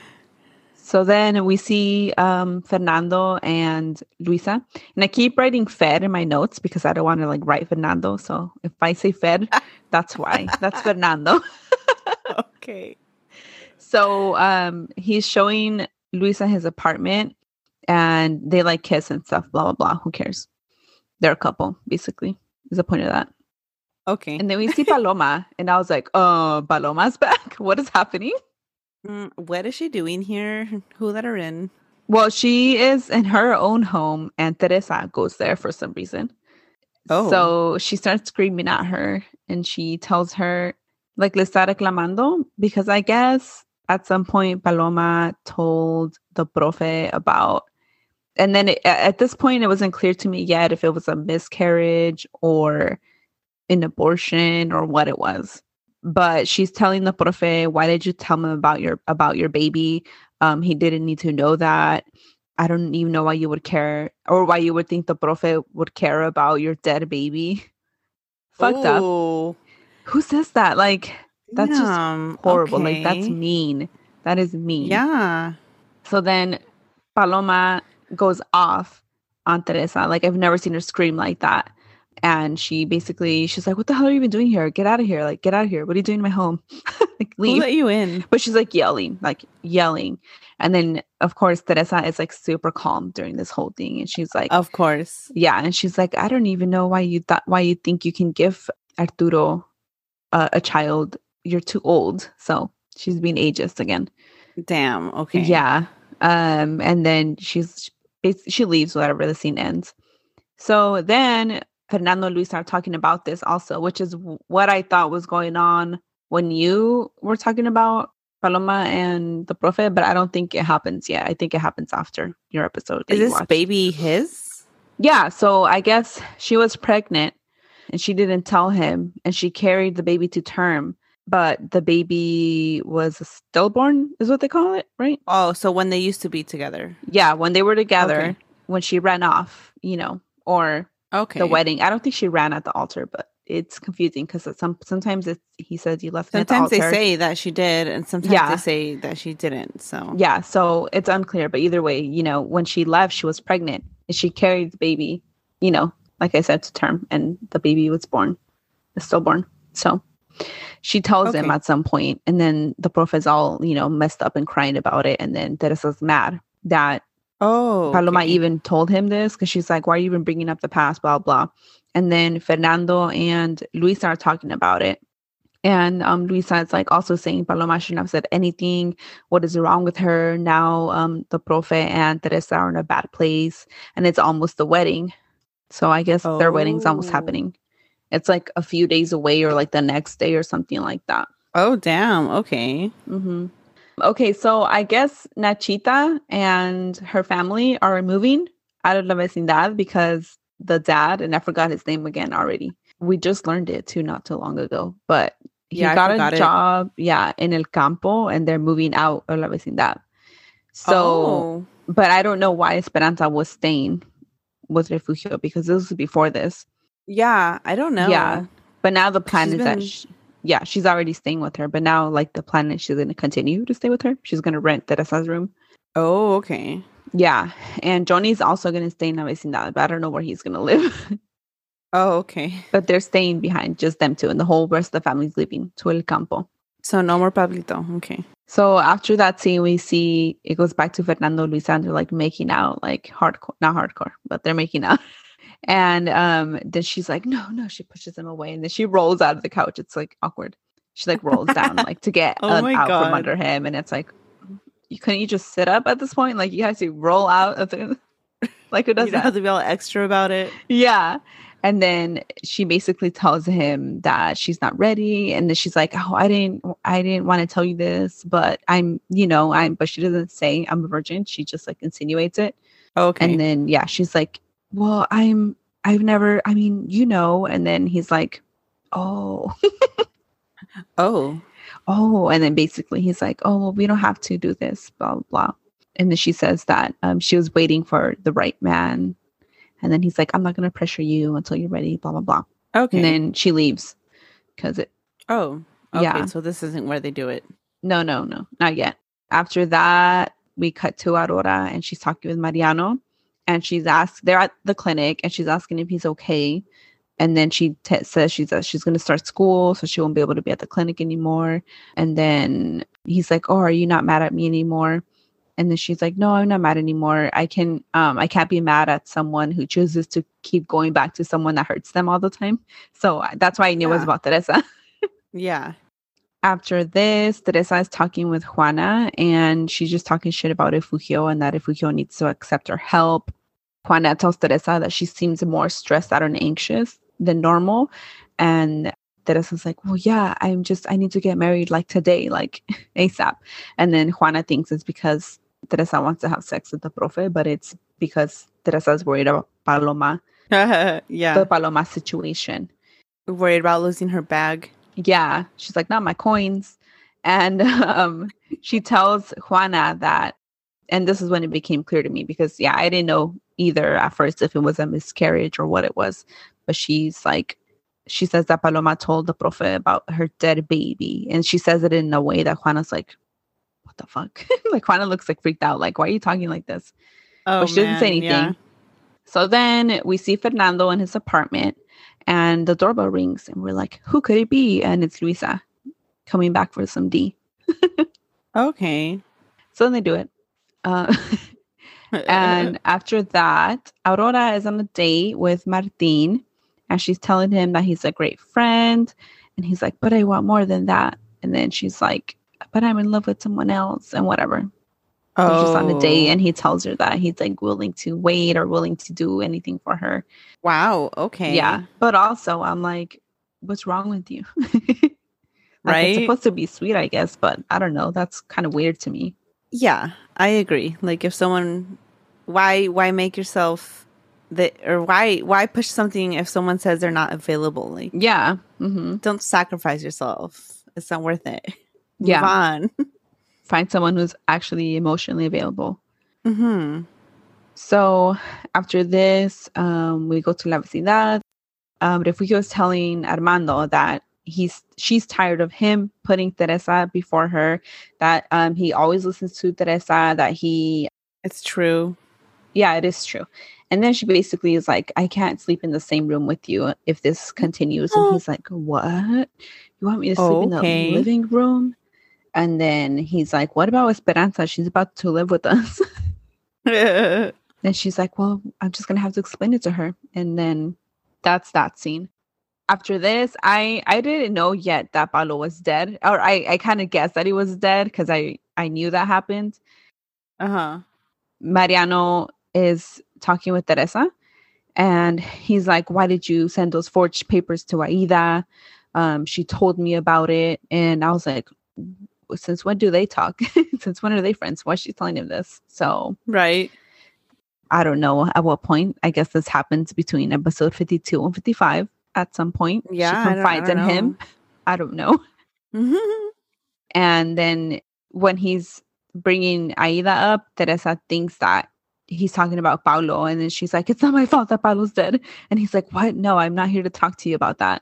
So then we see um, Fernando and Luisa. And I keep writing Fer in my notes because I don't want to like write Fernando. So if I say Fer, that's why. That's Fernando. Okay. So um, he's showing Luisa his apartment, and they like kiss and stuff, blah, blah, blah. Who cares? They're a couple, basically, is the point of that. Okay. And then we see Paloma, and I was like, oh, Paloma's back? What is happening? Mm, what is she doing here? Who let her in? Well, she is in her own home, and Teresa goes there for some reason. Oh. So she starts screaming at her, and she tells her, like, le está reclamando, because I guess at some point Paloma told the profe about, and then it, at this point it wasn't clear to me yet if it was a miscarriage or an abortion or what it was. But she's telling the profe, why did you tell him about your about your baby? Um, he didn't need to know that. I don't even know why you would care, or why you would think the profe would care about your dead baby. Fucked Ooh. up. Who says that? Like, that's yeah, just horrible. okay. Like, that's mean. That is mean. Yeah. So then Paloma goes off on Teresa. Like, I've never seen her scream like that. And she basically, she's like, what the hell are you even doing here? Get out of here. Like, get out of here. What are you doing in my home? Like, leave. Who let you in? But she's like yelling, like yelling. And then, of course, Teresa is like super calm during this whole thing. And she's like, of course. Yeah. And she's like, I don't even know why you thought, why you think you can give Arturo uh, a child. You're too old. So she's being ageist again. Damn. Okay. Yeah. Um. And then she's, she leaves whenever the scene ends. So then Fernando and Luis are talking about this also, which is what I thought was going on when you were talking about Paloma and the profe, but I don't think it happens yet. I think it happens after your episode. Is you this watched. baby his? Yeah. So I guess she was pregnant and she didn't tell him, and she carried the baby to term, but the baby was a stillborn is what they call it, right? Oh, so when they used to be together. Yeah. When they were together, okay. When she ran off, you know, or okay. the wedding. I don't think she ran at the altar, but it's confusing because some sometimes it's, he says you left sometimes me at the altar. They say that she did, and sometimes yeah. they say that she didn't. So yeah, so it's unclear. But either way, you know, when she left, she was pregnant, and she carried the baby, you know, like I said, to term, and the baby was born, the stillborn. So she tells Okay. him at some point, and then the prof is all, you know, messed up and crying about it. And then Teresa's mad that Oh, Paloma okay. even told him this because she's like, why are you even bringing up the past, blah, blah. And then Fernando and Luisa are talking about it. And um, Luisa is like also saying Paloma shouldn't have said anything. What is wrong with her? Now um, the profe and Teresa are in a bad place, and it's almost the wedding. So I guess their wedding's almost Oh. happening. It's like a few days away or like the next day or something like that. Oh, damn. Okay. Mm-hmm. Okay, so I guess Nachita and her family are moving out of La Vecindad because the dad, and I forgot his name again already. We just learned it too not too long ago, but he Yeah, I got a forgot it. job, yeah, in El Campo, and they're moving out of La Vecindad. So, Oh. but I don't know why Esperanza was staying with Refugio because this was before this. Yeah, I don't know. Yeah, but now the plan She's is that, been- she, yeah, she's already staying with her. But now, like, the plan is she's going to continue to stay with her. She's going to rent Teresa's room. Oh, okay. Yeah, and Johnny's also going to stay in La Vecindad, but I don't know where he's going to live. Oh, okay. But they're staying behind, just them two, and the whole rest of the family's leaving to El Campo. So no more Pablito. Okay. So after that scene, we see it goes back to Fernando and Luisa, and they're like making out, like hardcore, not hardcore, but they're making out. And um, then she's like, no, no, she pushes him away. And then she rolls out of the couch. It's like awkward. She like rolls down like to get Oh uh, my out God. from under him. And it's like, you couldn't you just sit up at this point? Like you have to roll out of the, like who does You don't that? have to be all extra about it. Yeah. And then she basically tells him that she's not ready. And then she's like, oh, I didn't, I didn't want to tell you this, but I'm, you know, I'm, but she doesn't say I'm a virgin. She just like insinuates it. Okay. And then, yeah, she's like, well, I'm, I've never, I mean, you know, and then he's like, oh, oh. oh. And then basically he's like, oh, well, we don't have to do this, blah, blah, blah. And then she says that um, she was waiting for the right man. And then he's like, I'm not going to pressure you until you're ready, blah, blah, blah. Okay. And then she leaves because it, oh. Okay. Yeah. So this isn't where they do it. no, no, no, not yet. After that, we cut to Aurora and she's talking with Mariano. And she's asked, they're at the clinic and she's asking if he's okay. And then she t- says she's uh, she's going to start school, so she won't be able to be at the clinic anymore. And then he's like, oh, are you not mad at me anymore? And then she's like, no, I'm not mad anymore. I can, um, I can't be mad at someone who chooses to keep going back to someone that hurts them all the time. So uh, that's why I knew it was Yeah. about Teresa. Yeah. After this, Teresa is talking with Juana and she's just talking shit about Refugio and that Refugio needs to accept her help. Juana tells Teresa that she seems more stressed out and anxious than normal. And Teresa's like, well, yeah, I'm just, I need to get married like today, like ASAP. And then Juana thinks it's because Teresa wants to have sex with the profe, but it's because Teresa's worried about Paloma, yeah. the Paloma situation. Worried about losing her bag. Yeah, she's like, not my coins. And um, she tells Juana that, and this is when it became clear to me because, yeah, I didn't know either at first if it was a miscarriage or what it was. But she's like, she says that Paloma told the profe about her dead baby. And she says it in a way that Juana's like, what the fuck? Like, Juana looks like freaked out. Like, why are you talking like this? Oh, But she doesn't say man, anything. yeah. So then we see Fernando in his apartment and the doorbell rings and we're like, who could it be? And it's Luisa coming back for some D. Okay. So then they do it. Uh, and after that, Aurora is on a date with Martin and she's telling him that he's a great friend. And he's like, but I want more than that. And then she's like, but I'm in love with someone else and whatever. oh. They're just on a date and he tells her that he's like willing to wait or willing to do anything for her. Wow. Okay. Yeah. But also I'm like, what's wrong with you? Like, Right? it's supposed to be sweet, I guess, but I don't know. That's kind of weird to me. Yeah, I agree. Like if someone, why why make yourself that, or why why push something if someone says they're not available? Like Yeah. Mm-hmm. don't sacrifice yourself. It's not worth it. Move Yeah. on. Find someone who's actually emotionally available. Mm-hmm. So after this, um, we go to La Vecindad. Um, Refugio is telling Armando that he's she's tired of him putting Teresa before her, that um, he always listens to Teresa, that he It's true. Yeah, it is true. And then she basically is like, I can't sleep in the same room with you if this continues. And he's like, what? You want me to sleep Okay. in the living room? And then he's like, what about Esperanza? She's about to live with us. And she's like, well, I'm just going to have to explain it to her. And then that's that scene. After this, I, I didn't know yet that Paulo was dead. Or I, I kind of guessed that he was dead because I, I knew that happened. Uh-huh. Mariano is talking with Teresa. And he's like, why did you send those forged papers to Aida? Um, she told me about it. And I was like, since when do they talk? Since when are they friends? Why is she telling him this? So, right. I don't know at what point. I guess this happens between episode fifty-two and fifty-five at some point. Yeah, she confides in him. I don't know. Mm-hmm. And then when he's bringing Aida up, Teresa thinks that he's talking about Paulo. And then she's like, it's not my fault that Paulo's dead. And he's like, what? No, I'm not here to talk to you about that.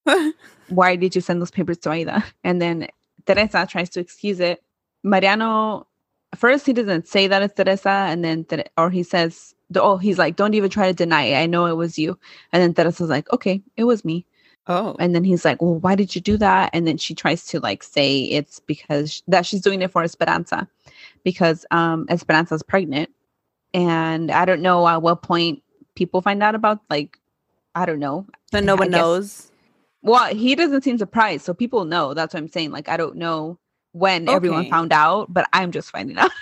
Why did you send those papers to Aida? And then Teresa tries to excuse it. Mariano, first he doesn't say that it's Teresa, and then or he says, "Oh, he's like, don't even try to deny it. I know it was you." And then Teresa's like, "Okay, it was me." Oh, and then he's like, "Well, why did you do that?" And then she tries to like say it's because that she's doing it for Esperanza, because um Esperanza's pregnant, and I don't know at what point people find out about like I don't know. So no one knows. Well, he doesn't seem surprised, so people know. That's what I'm saying. Like, I don't know when okay. everyone found out, but I'm just finding out.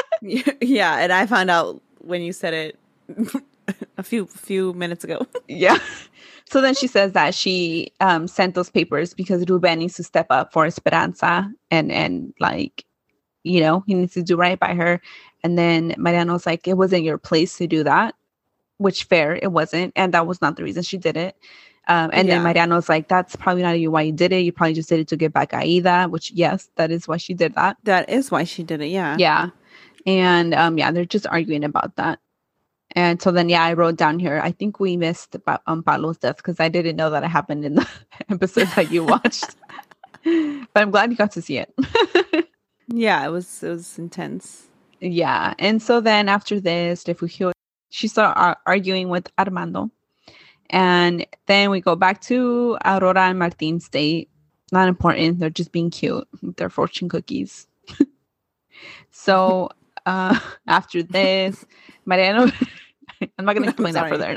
Yeah, and I found out when you said it a few few minutes ago. Yeah. So then she says that she um, sent those papers because Ruben needs to step up for Esperanza and and like, you know, he needs to do right by her. And then Mariano's like, it wasn't your place to do that, which fair, it wasn't, and that was not the reason she did it. Um, and yeah. then Mariano's like, that's probably not why you did it. You probably just did it to get back Aida, which, yes, that is why she did that. That is why she did it, yeah. Yeah. And, um, yeah, they're just arguing about that. And so then, yeah, I wrote down here, I think we missed about um, Paulo's death because I didn't know that it happened in the episode that you watched. But I'm glad you got to see it. Yeah, it was, it was intense. Yeah. And so then after this, Refugio, she started ar- arguing with Armando. And then we go back to Aurora and Martin's date. Not important. They're just being cute with their fortune cookies. So uh, after this, Mariano... I'm not going to explain that further.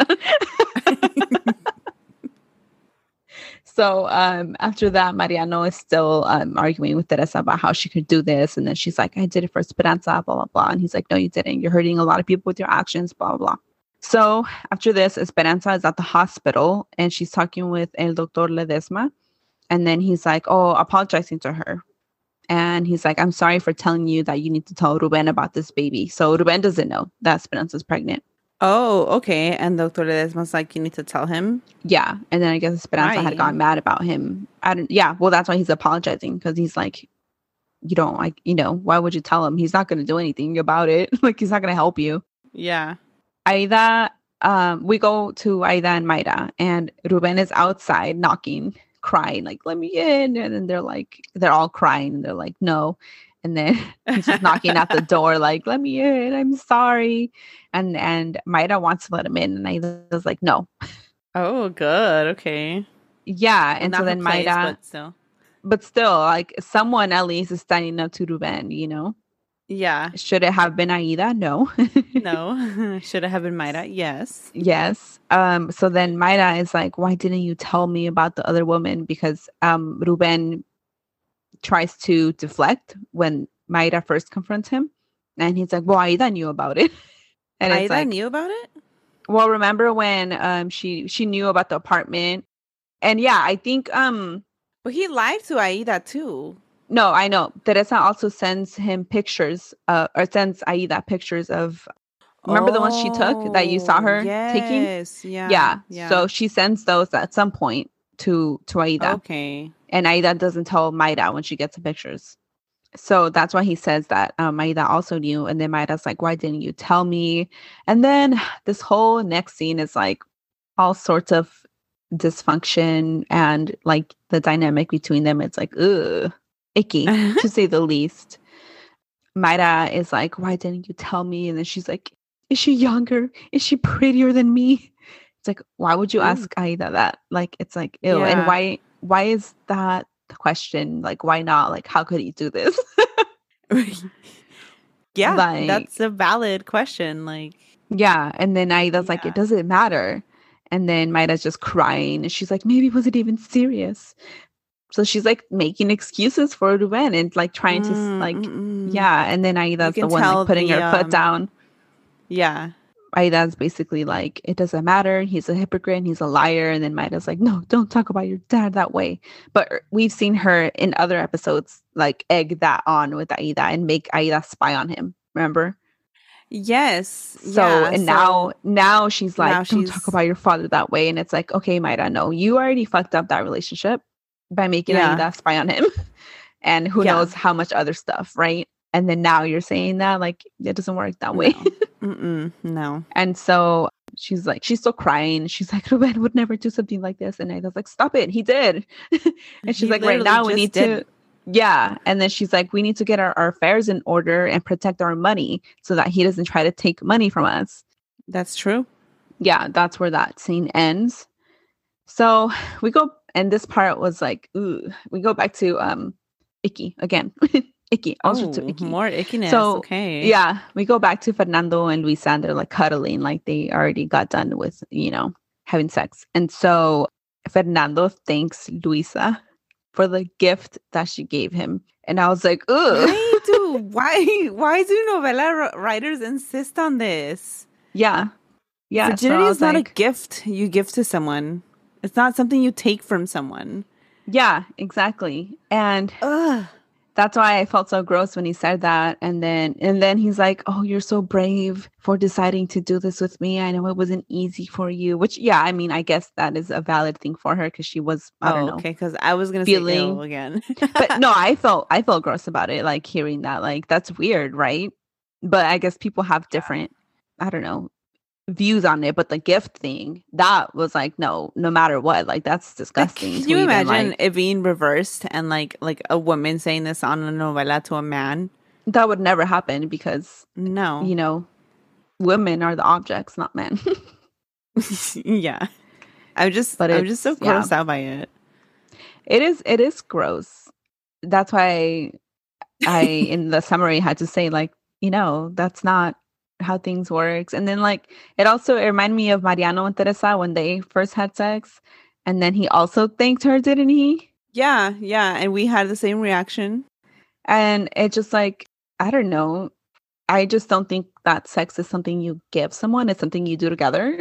So um, after that, Mariano is still um, arguing with Teresa about how she could do this. And then she's like, I did it for Esperanza, blah, blah, blah. And he's like, no, you didn't. You're hurting a lot of people with your actions, blah, blah, blah. So after this, Esperanza is at the hospital and she's talking with El Doctor Ledesma. And then he's like, oh, apologizing to her. And he's like, I'm sorry for telling you that you need to tell Ruben about this baby. So Ruben doesn't know that Esperanza's pregnant. Oh, okay. And Doctor Ledesma's like, you need to tell him? Yeah. And then I guess Esperanza right. had gotten mad about him. I don't, yeah. Well, that's why he's apologizing because he's like, you don't like, you know, why would you tell him? He's not going to do anything about it. Like, he's not going to help you. Yeah. Aida, um, we go to Aida and Mayra, and Ruben is outside knocking, crying, like, let me in. And then they're like, they're all crying. And they're like, no. And then he's just knocking at the door, like, let me in. I'm sorry. And and Mayra wants to let him in. And Aida's like, no. Oh, good. Okay. Yeah. Well, and so then place, Mayra, but still. but still, like, someone at least is standing up to Ruben, you know? Yeah. Should it have been Aida? No. No. Should it have been Mayra? Yes. Yes. Um. So then Mayra is like, why didn't you tell me about the other woman? Because um, Ruben tries to deflect when Mayra first confronts him. And he's like, well, Aida knew about it. And Aida it's like, knew about it? Well, remember when um she she knew about the apartment? And yeah, I think... um. But he lied to Aida too. No, I know. Teresa also sends him pictures, uh, or sends Aida pictures of, remember oh, the ones she took that you saw her yes, taking? Yeah, yeah. Yeah. So she sends those at some point to, to Aida. Okay. And Aida doesn't tell Mayra when she gets the pictures. So that's why he says that um, Aida also knew. And then Mayra's like, why didn't you tell me? And then this whole next scene is like all sorts of dysfunction and like the dynamic between them. It's like, ugh. Icky, to say the least. Mayra is like, why didn't you tell me? And then she's like, Is she younger? Is she prettier than me? It's like, why would you Ooh. ask Aida that? Like, it's like, ew. Yeah. And why, why is that the question? Like, why not? Like, how could he do this? Yeah, Like- that's a valid question. Like, Yeah. And then Aida's like, Yeah. it doesn't matter. And then Maida's just crying. And she's like, maybe was it even serious? So she's like making excuses for Ruben and like trying to mm, like, mm, mm. yeah. And then Aida's You the can one tell like putting the, her foot um, down. Yeah. Aida's basically like, it doesn't matter. He's a hypocrite and he's a liar. And then Maida's like, no, don't talk about your dad that way. But we've seen her in other episodes like egg that on with Aida and make Aida spy on him. Remember? Yes. So yeah, and so- now now she's like, now don't she's- talk about your father that way. And it's like, okay, Maida, no, you already fucked up that relationship by making Yeah. Aida spy on him. And who Yeah. knows how much other stuff, right? And then now you're saying that like it doesn't work that way. No. Mm-mm, no. And so she's like, she's still crying. She's like, Ruben would never do something like this. And Aida's like, stop it. He did. And she's He like, right literally now we just need did. to. Yeah. And then she's like, we need to get our, our affairs in order and protect our money so that he doesn't try to take money from us. That's true. Yeah. That's where that scene ends. So we go, and this part was like, ooh, we go back to um Icky again. Icky. Also to Oh, Icky. more ickiness. So, okay. Yeah, we go back to Fernando and Luisa, and they're like cuddling, like they already got done with, you know, having sex. And so Fernando thanks Luisa for the gift that she gave him. And I was like, ugh. Why do why why do novella r- writers insist on this? Yeah. Yeah. so I Virginity was is not like, a gift you give to someone. It's not something you take from someone. yeah, exactly. And Ugh. that's why I felt so gross when he said that. And then and then he's like, oh, you're so brave for deciding to do this with me. I know it wasn't easy for you. Which, yeah, I mean, I guess that is a valid thing for her because she was, I don't Oh, know. okay, because I was gonna Feeling- say ill again. But no, I felt I felt gross about it, like hearing that. Like that's weird, right? But I guess people have different, I don't know, views on it. But the gift thing, that was like, no, no matter what, like that's Like, disgusting. can to you even, imagine like- it being reversed and like like a woman saying this on a novela to a man? that would never happen because No. you know, women are the objects, not men. Yeah. I'm just But I'm just so it's- yeah. grossed out by it. It is it is gross. That's why I in the summary had to say like, you know, that's not how things works. And then like it also it reminded me of Mariano and Teresa when they first had sex. And then he also thanked her, didn't he? Yeah, yeah. And we had the same reaction. And it just like, I don't know. I just don't think that sex is something you give someone. It's something you do together.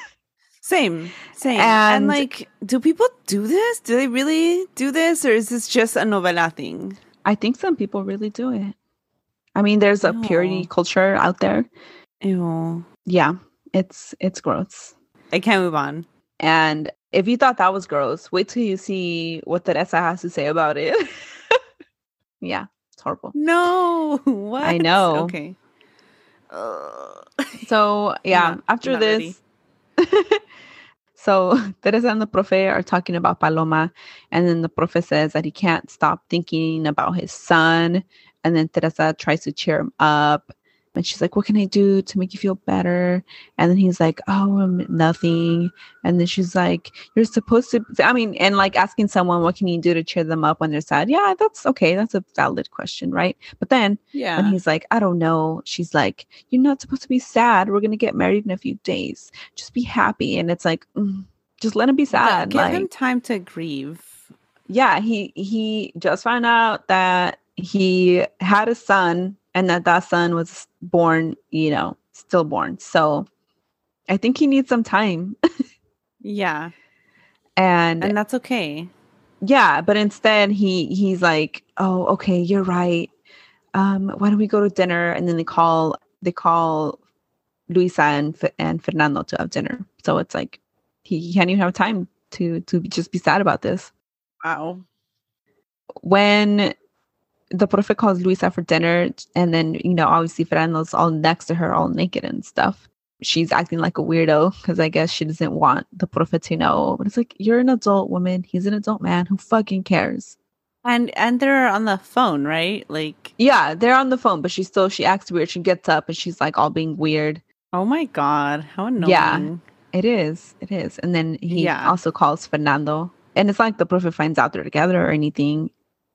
Same, same. And, And- like, do people do this? Do they really do this? Or is this just a novela thing? I think some people really do it. I mean, there's a purity No. culture out there. Ew. Yeah, it's it's gross. I can't move on. And if you thought that was gross, wait till you see what Teresa has to say about it. Yeah, it's horrible. No. What? I know. Okay. Ugh. So yeah, not- after not ready. this, so Teresa and the profe are talking about Paloma, and then the profe says that he can't stop thinking about his son, and then Teresa tries to cheer him up, and she's like, "What can I do to make you feel better?" And then he's like, "Oh, um, nothing." And then she's like, "You're supposed to." I mean, and like asking someone, "What can you do to cheer them up when they're sad?" Yeah, that's okay. That's a valid question, right? But then Yeah. and he's like, I don't know. She's like, you're not supposed to be sad. We're going to get married in a few days. Just be happy. And it's like, mm, just let him be Yeah, sad. give like, him time to grieve. yeah, he, he just found out that he had a son and that that son was born, you know, stillborn. So I think he needs some time. Yeah. and And that's okay. yeah, but instead he he's like, oh, okay, you're right. Um, why don't we go to dinner? And then they call they call Luisa and F- and Fernando to have dinner. So it's like he, he can't even have time to to be, just be sad about this. Wow. When the profe calls Luisa for dinner, and then you know obviously Fernando's all next to her, all naked and stuff. She's acting like a weirdo because I guess she doesn't want the profe to know. But it's like, you're an adult woman. He's an adult man. Who fucking cares? And and they're on the phone, right? Like, Yeah, they're on the phone, but she still she acts weird. She gets up and she's like all being weird. Oh my God. How annoying. Yeah, it is. It is. And then he Yeah. also calls Fernando. And it's not like the prophet finds out they're together or anything,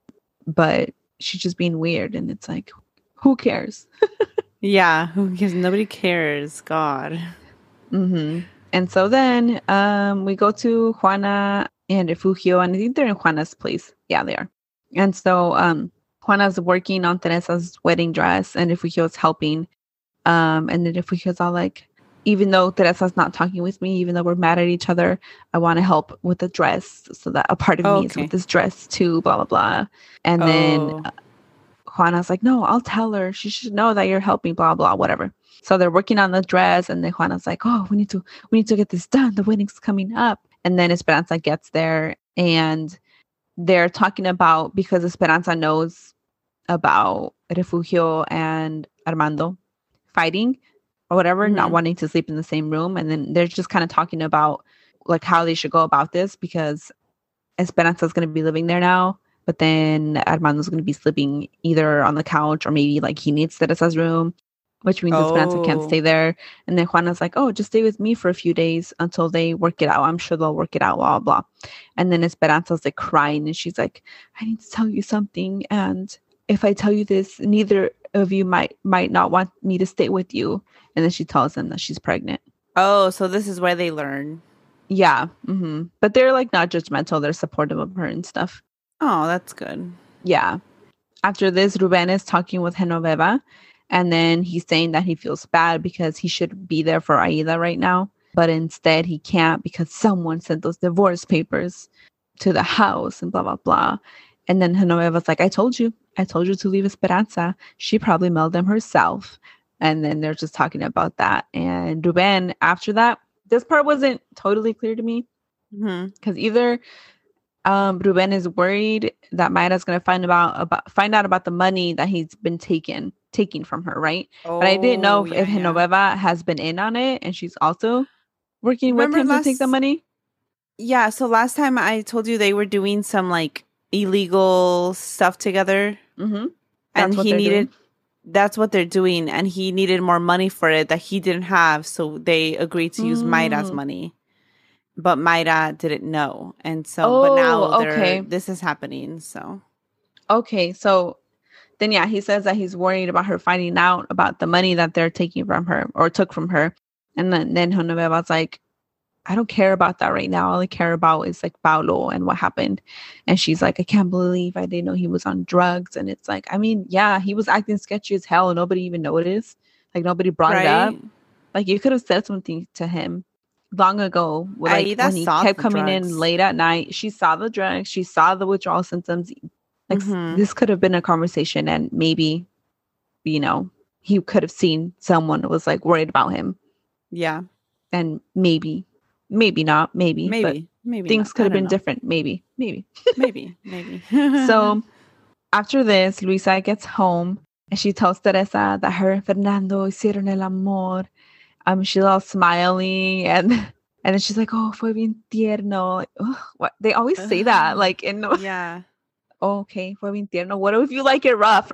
but she's just being weird. And it's like, who cares? Yeah. Who gives? Nobody cares. God. Mm-hmm. And so then um, we go to Juana and Refugio, and I think they're in Juana's place. Yeah, they are. And so um, Juana's working on Teresa's wedding dress, and Refugio's helping. Um, and then Refugio's all like, even though Teresa's not talking with me, even though we're mad at each other, I want to help with the dress so that a part of Oh, me is okay. with this dress too, blah, blah, blah. And then Oh. uh, Juana's like, no, I'll tell her. She should know that you're helping, blah, blah, whatever. So they're working on the dress, and then Juana's like, oh, we need to, we need to get this done. The wedding's coming up. And then Esperanza gets there, and they're talking about, because Esperanza knows about Refugio and Armando fighting or whatever, not Mhm. wanting to sleep in the same room. And then they're just kind of talking about like how they should go about this, because Esperanza is going to be living there now, but then Armando's going to be sleeping either on the couch or maybe like he needs Teresa's room, which means Esperanza can't Oh. stay there. And then Juana's like, oh, just stay with me for a few days until they work it out. I'm sure they'll work it out, blah, blah. And then Esperanza's like crying, and she's like, I need to tell you something. And if I tell you this, neither of you might might not want me to stay with you. And then she tells them that she's pregnant. Oh, so this is where they learn. Yeah. Mm-hmm. But they're like not judgmental. They're supportive of her and stuff. Oh, that's good. Yeah. After this, Ruben is talking with Genoveva, and then he's saying that he feels bad because he should be there for Aida right now, but instead he can't because someone sent those divorce papers to the house and blah, blah, blah. And then Genoveva's like, I told you. I told you to leave Esperanza. She probably mailed them herself. And then they're just talking about that. And Ruben, after that, this part wasn't totally clear to me, Mm-hmm. because either um, Ruben is worried that Mayra's going to find about, about find out about the money that he's been taken taking from her, right? Oh, but I didn't know if, yeah, if yeah. Genoveva has been in on it and she's also working Remember with him last- to take the money. Yeah, so last time I told you they were doing some like illegal stuff together, Mm-hmm. and what he they're needed. doing. That's what they're doing, and he needed more money for it that he didn't have, so they agreed to use Mayra's Mm. money, but Mayra didn't know, and so but now Oh, they're okay. this is happening. So Okay, so then yeah, he says that he's worried about her finding out about the money that they're taking from her or took from her. And then, then Genoveva's like, I don't care about that right now. All I care about is like Paulo and what happened. And she's like, I can't believe I didn't know he was on drugs. And it's like, I mean, yeah, he was acting sketchy as hell. Nobody even noticed. Like nobody brought it up. right, Like you could have said something to him long ago. Like Aida when he saw kept the coming drugs. in late at night, she saw the drugs. She saw the withdrawal symptoms. Like Mhm. this could have been a conversation, and maybe, you know, he could have seen someone was like worried about him, yeah, and maybe, maybe not, maybe, maybe, but maybe things not. could I have don't been know. different. Maybe, maybe. maybe, maybe. So after this, Luisa gets home and she tells Teresa that her and Fernando hicieron el amor. Um, she's all smiling, and and then she's like, "Oh, fue bien tierno." Like, ugh, what they always say that, Ugh. like in the, yeah. oh, okay, fue bien tierno. What if you like it rough?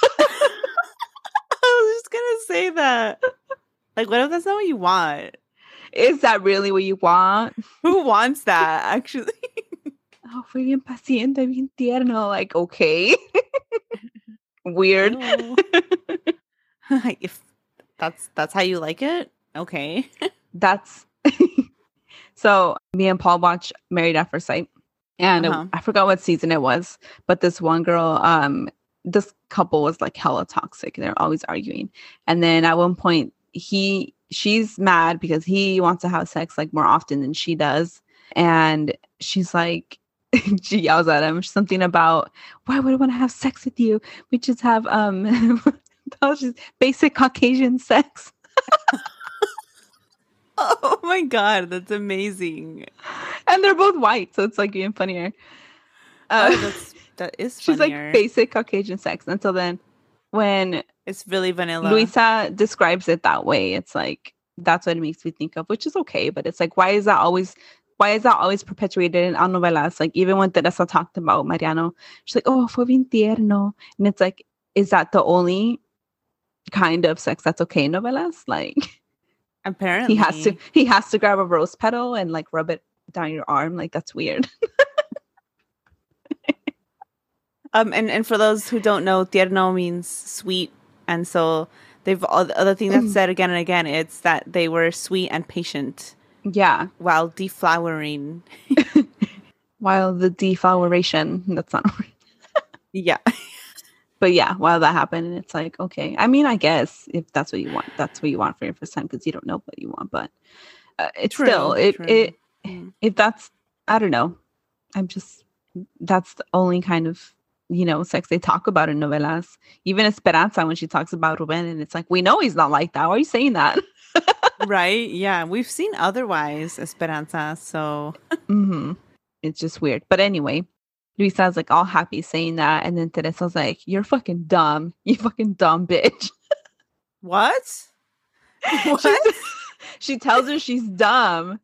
I was just gonna say that. Like, what if that's not what you want? Is that really what you want? Who wants that? Actually, Oh, fue bien paciente, bien tierno. Like, okay, weird. Ew. if that's that's how you like it, okay. That's so. Me and Paul watched Married at First Sight, and Uh-huh. it, I forgot what season it was, but this one girl, um, this couple was like hella toxic. They're always arguing, and then at one point, he she's mad because he wants to have sex like more often than she does, and she's like. She yells at him something about, why would I want to have sex with you? We just have um that was just basic Caucasian sex. Oh my god, that's amazing. And they're both white, so it's like even funnier. Uh, Oh, that's that is she's funnier. like basic Caucasian sex. And so then when It's really vanilla. Luisa describes it that way, it's like that's what it makes me think of, which is okay, but it's like, why is that always why is that always perpetuated in our novelas? Like even when Teresa talked about Mariano, she's like, oh, fue bien tierno. And it's like, is that the only kind of sex that's okay in novelas? Like Apparently. He has to he has to grab a rose petal and like rub it down your arm. Like, that's weird. um and, and for those who don't know, tierno means sweet. And so they've all the other thing that's said again and again, it's that they were sweet and patient. Yeah. While deflowering. While the defloweration, that's not a word. Yeah. But yeah, while that happened, and it's like, okay. I mean, I guess if that's what you want, that's what you want for your first time, because you don't know what you want. But uh, it's true, still, it, true. it, mm. if that's, I don't know. I'm just, that's the only kind of, you know, sex they talk about in novelas. Even Esperanza, when she talks about Ruben, and it's like, we know he's not like that. Why are you saying that? Right? Yeah. We've seen otherwise, Esperanza. So mm-hmm. It's just weird. But anyway, Luisa's like all happy saying that. And then Teresa's like, you're fucking dumb. You fucking dumb bitch. What? What? She tells her she's dumb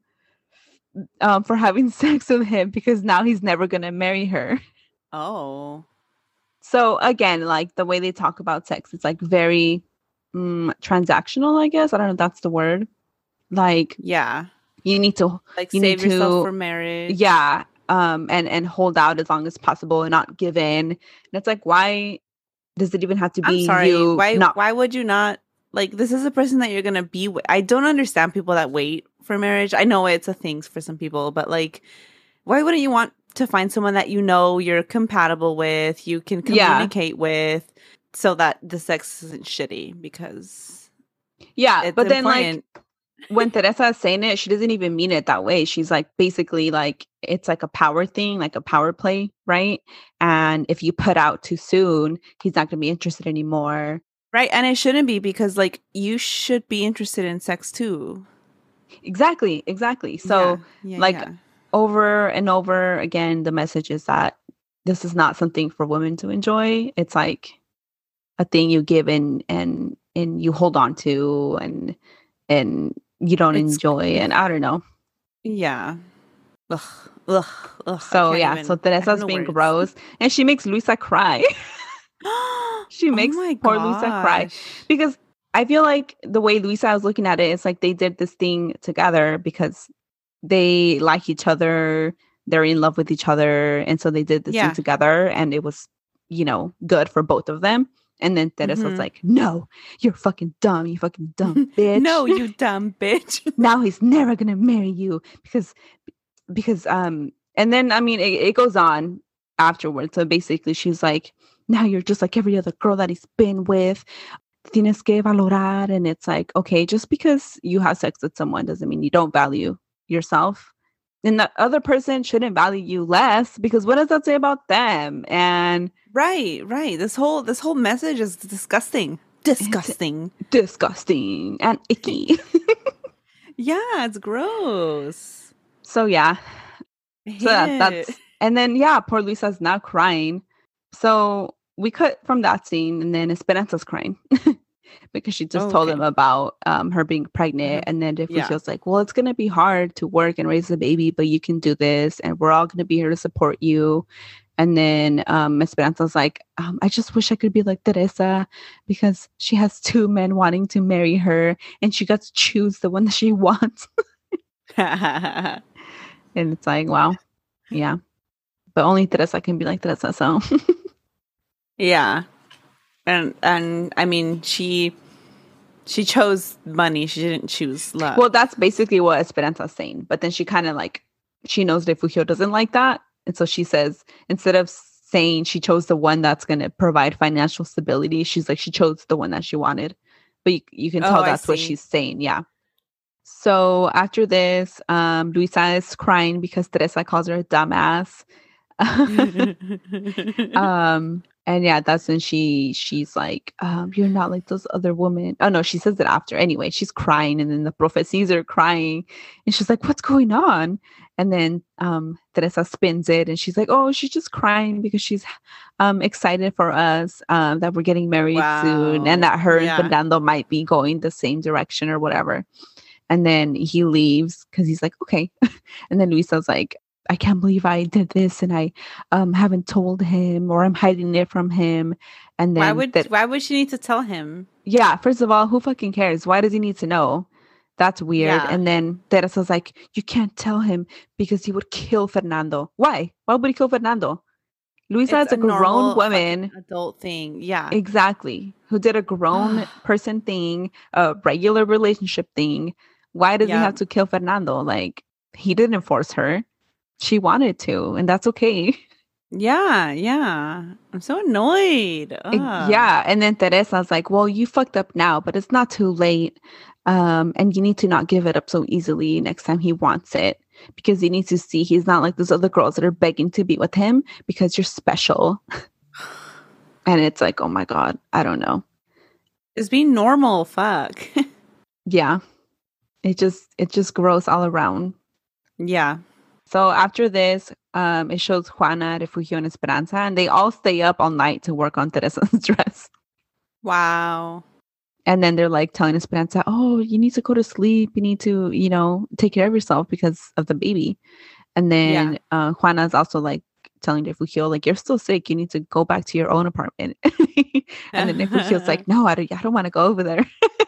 um, for having sex with him because now he's never going to marry her. Oh. So again, like the way they talk about sex, it's like very um, transactional, I guess. I don't know if that's the word. Like, yeah. You need to like you save need yourself to, for marriage. Yeah. Um, and, and hold out as long as possible and not give in. And it's like, why does it even have to be I'm sorry, you? Why not- why would you not, like, this is a person that you're gonna be with. I don't understand people that wait for marriage. I know it's a thing for some people, but like, why wouldn't you want to find someone that you know you're compatible with, you can communicate yeah. with, so that the sex isn't shitty? Because yeah, but then important. Like when Teresa is saying it, she doesn't even mean it that way. She's like, basically, like, it's like a power thing, like a power play, right? And if you put out too soon, he's not going to be interested anymore. Right. And it shouldn't be, because, like, you should be interested in sex too. Exactly. Exactly. So, yeah, yeah, like, yeah. over and over again, the message is that this is not something for women to enjoy. It's like a thing you give in and, and you hold on to, and, and, you don't it's, enjoy, and I don't know. Yeah. Ugh. Ugh. Ugh. So yeah, even, so Teresa's being words. gross, and she makes Luisa cry. She makes oh poor Luisa cry, because I feel like the way Luisa was looking at it, it's like they did this thing together because they like each other, they're in love with each other, and so they did this yeah. thing together, and it was, you know, good for both of them. And then Teresa's mm-hmm. like, no, you're fucking dumb. You fucking dumb bitch. No, you dumb bitch. Now he's never going to marry you because, because, um, and then, I mean, it, it goes on afterwards. So basically she's like, now you're just like every other girl that he's been with. Tienes que valorar. And it's like, okay, just because you have sex with someone doesn't mean you don't value yourself. And that other person shouldn't value you less, because what does that say about them? And right, right. This whole this whole message is disgusting, disgusting, it's disgusting, and icky. Yeah, it's gross. So yeah, so that, that's and then yeah, poor Luisa's now crying. So we cut from that scene, and then Esperanza's crying. Because she just oh, told okay. him about um, her being pregnant. Mm-hmm. And then Refugio yeah. was like, well, it's going to be hard to work and raise a baby, but you can do this. And we're all going to be here to support you. And then um, Esperanza's like, um, I just wish I could be like Teresa, because she has two men wanting to marry her. And she got to choose the one that she wants. And it's like, wow. Yeah. But only Teresa can be like Teresa. So yeah. And and I mean, she she chose money. She didn't choose love. Well, that's basically what Esperanza's saying. But then she kind of like, she knows Refugio doesn't like that. And so she says, instead of saying she chose the one that's going to provide financial stability, she's like, she chose the one that she wanted. But you, you can tell oh, that's what she's saying. Yeah. So after this, um, Luisa is crying because Teresa calls her a dumbass. um And yeah, that's when she she's like, um, you're not like those other women. Oh, no, she says it after. Anyway, she's crying. And then the prophet sees her crying. And she's like, what's going on? And then um, Teresa spins it. And she's like, oh, she's just crying because she's um, excited for us, um, that we're getting married wow. soon. And that her yeah. and Fernando might be going the same direction or whatever. And then he leaves because he's like, okay. And then Luisa's like, I can't believe I did this, and I um, haven't told him, or I'm hiding it from him. And then why would that, why would she need to tell him? Yeah, first of all, who fucking cares? Why does he need to know? That's weird. Yeah. And then Teresa's like, you can't tell him because he would kill Fernando. Why? Why would he kill Fernando? Luisa It's is a, a grown normal woman. fucking adult thing. Yeah. Exactly. Who did a grown person thing, a regular relationship thing. Why does he Yeah. have to kill Fernando? Like, he didn't force her. She wanted to, and that's okay. Yeah, yeah. I'm so annoyed. It- Ugh. yeah. And then Teresa's like, well, you fucked up now, but it's not too late. Um, and you need to not give it up so easily next time he wants it, because he needs to see he's not like those other girls that are begging to be with him because you're special. And it's like, oh my God, I don't know. It's being normal. Fuck. Yeah. It just, it just grows all around. Yeah. So after this, um, it shows Juana, Refugio, and Esperanza, and they all stay up all night to work on Teresa's dress. Wow. And then they're like telling Esperanza, oh, you need to go to sleep. You need to, you know, take care of yourself because of the baby. And then Yeah. uh, Juana's also like telling Refugio, like, you're still sick. You need to go back to your own apartment. And then Refugio's like, no, I don't, I don't want to go over there.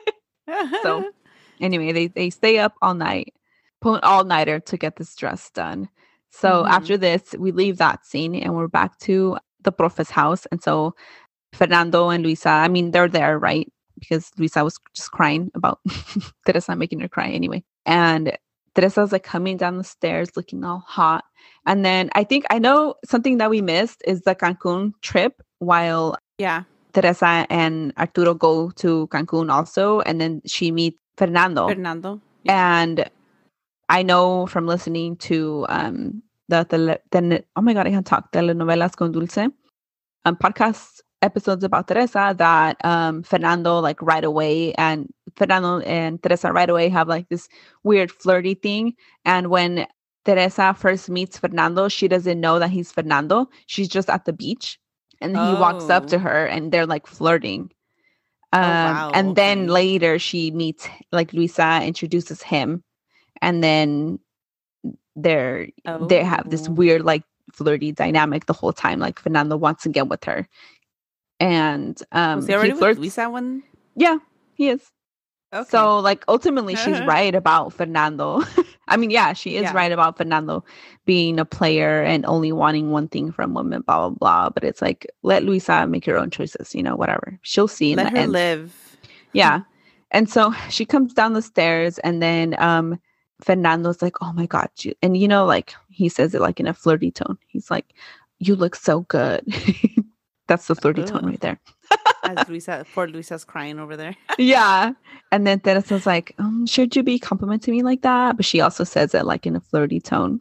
So anyway, they, they stay up all night, pull an all-nighter to get this dress done. So Mhm. after this, we leave that scene and we're back to the profe's house. And so Fernando and Luisa, I mean, they're there, right? Because Luisa was just crying about Teresa making her cry anyway. And Teresa's like coming down the stairs looking all hot. And then I think I know something that we missed is the Cancun trip, while Yeah. Teresa and Arturo go to Cancun also. And then she meets Fernando. Fernando. And I know from listening to um, the, tele, the, oh my God, I can't talk, Telenovelas con Dulce, um, podcast episodes about Teresa, that um, Fernando, like right away, and Fernando and Teresa right away have like this weird flirty thing. And when Teresa first meets Fernando, she doesn't know that he's Fernando. She's just at the beach. And he walks up to Oh. her and they're like flirting. Um, wow, and then okay. later she meets, like Luisa introduces him. And then they're they have this Oh. weird like flirty dynamic the whole time. Like Fernando wants to get with her. And um Was he already he flirts. with Luisa when? Yeah, he is. Okay. So like ultimately she's right about Fernando. I mean, yeah, she is Yeah. right about Fernando being a player and only wanting one thing from women, blah, blah, blah. But it's like, let Luisa make her own choices, you know, whatever. She'll see in Let the her end. live. Yeah. And so she comes down the stairs and then um Fernando's like, oh my God. You, and you know, like he says it like in a flirty tone. He's like, you look so good. That's the flirty tone Ugh. right there. As Luisa, poor Luisa's crying over there. Yeah. And then Teresa's like, um, should you be complimenting me like that? But she also says it like in a flirty tone.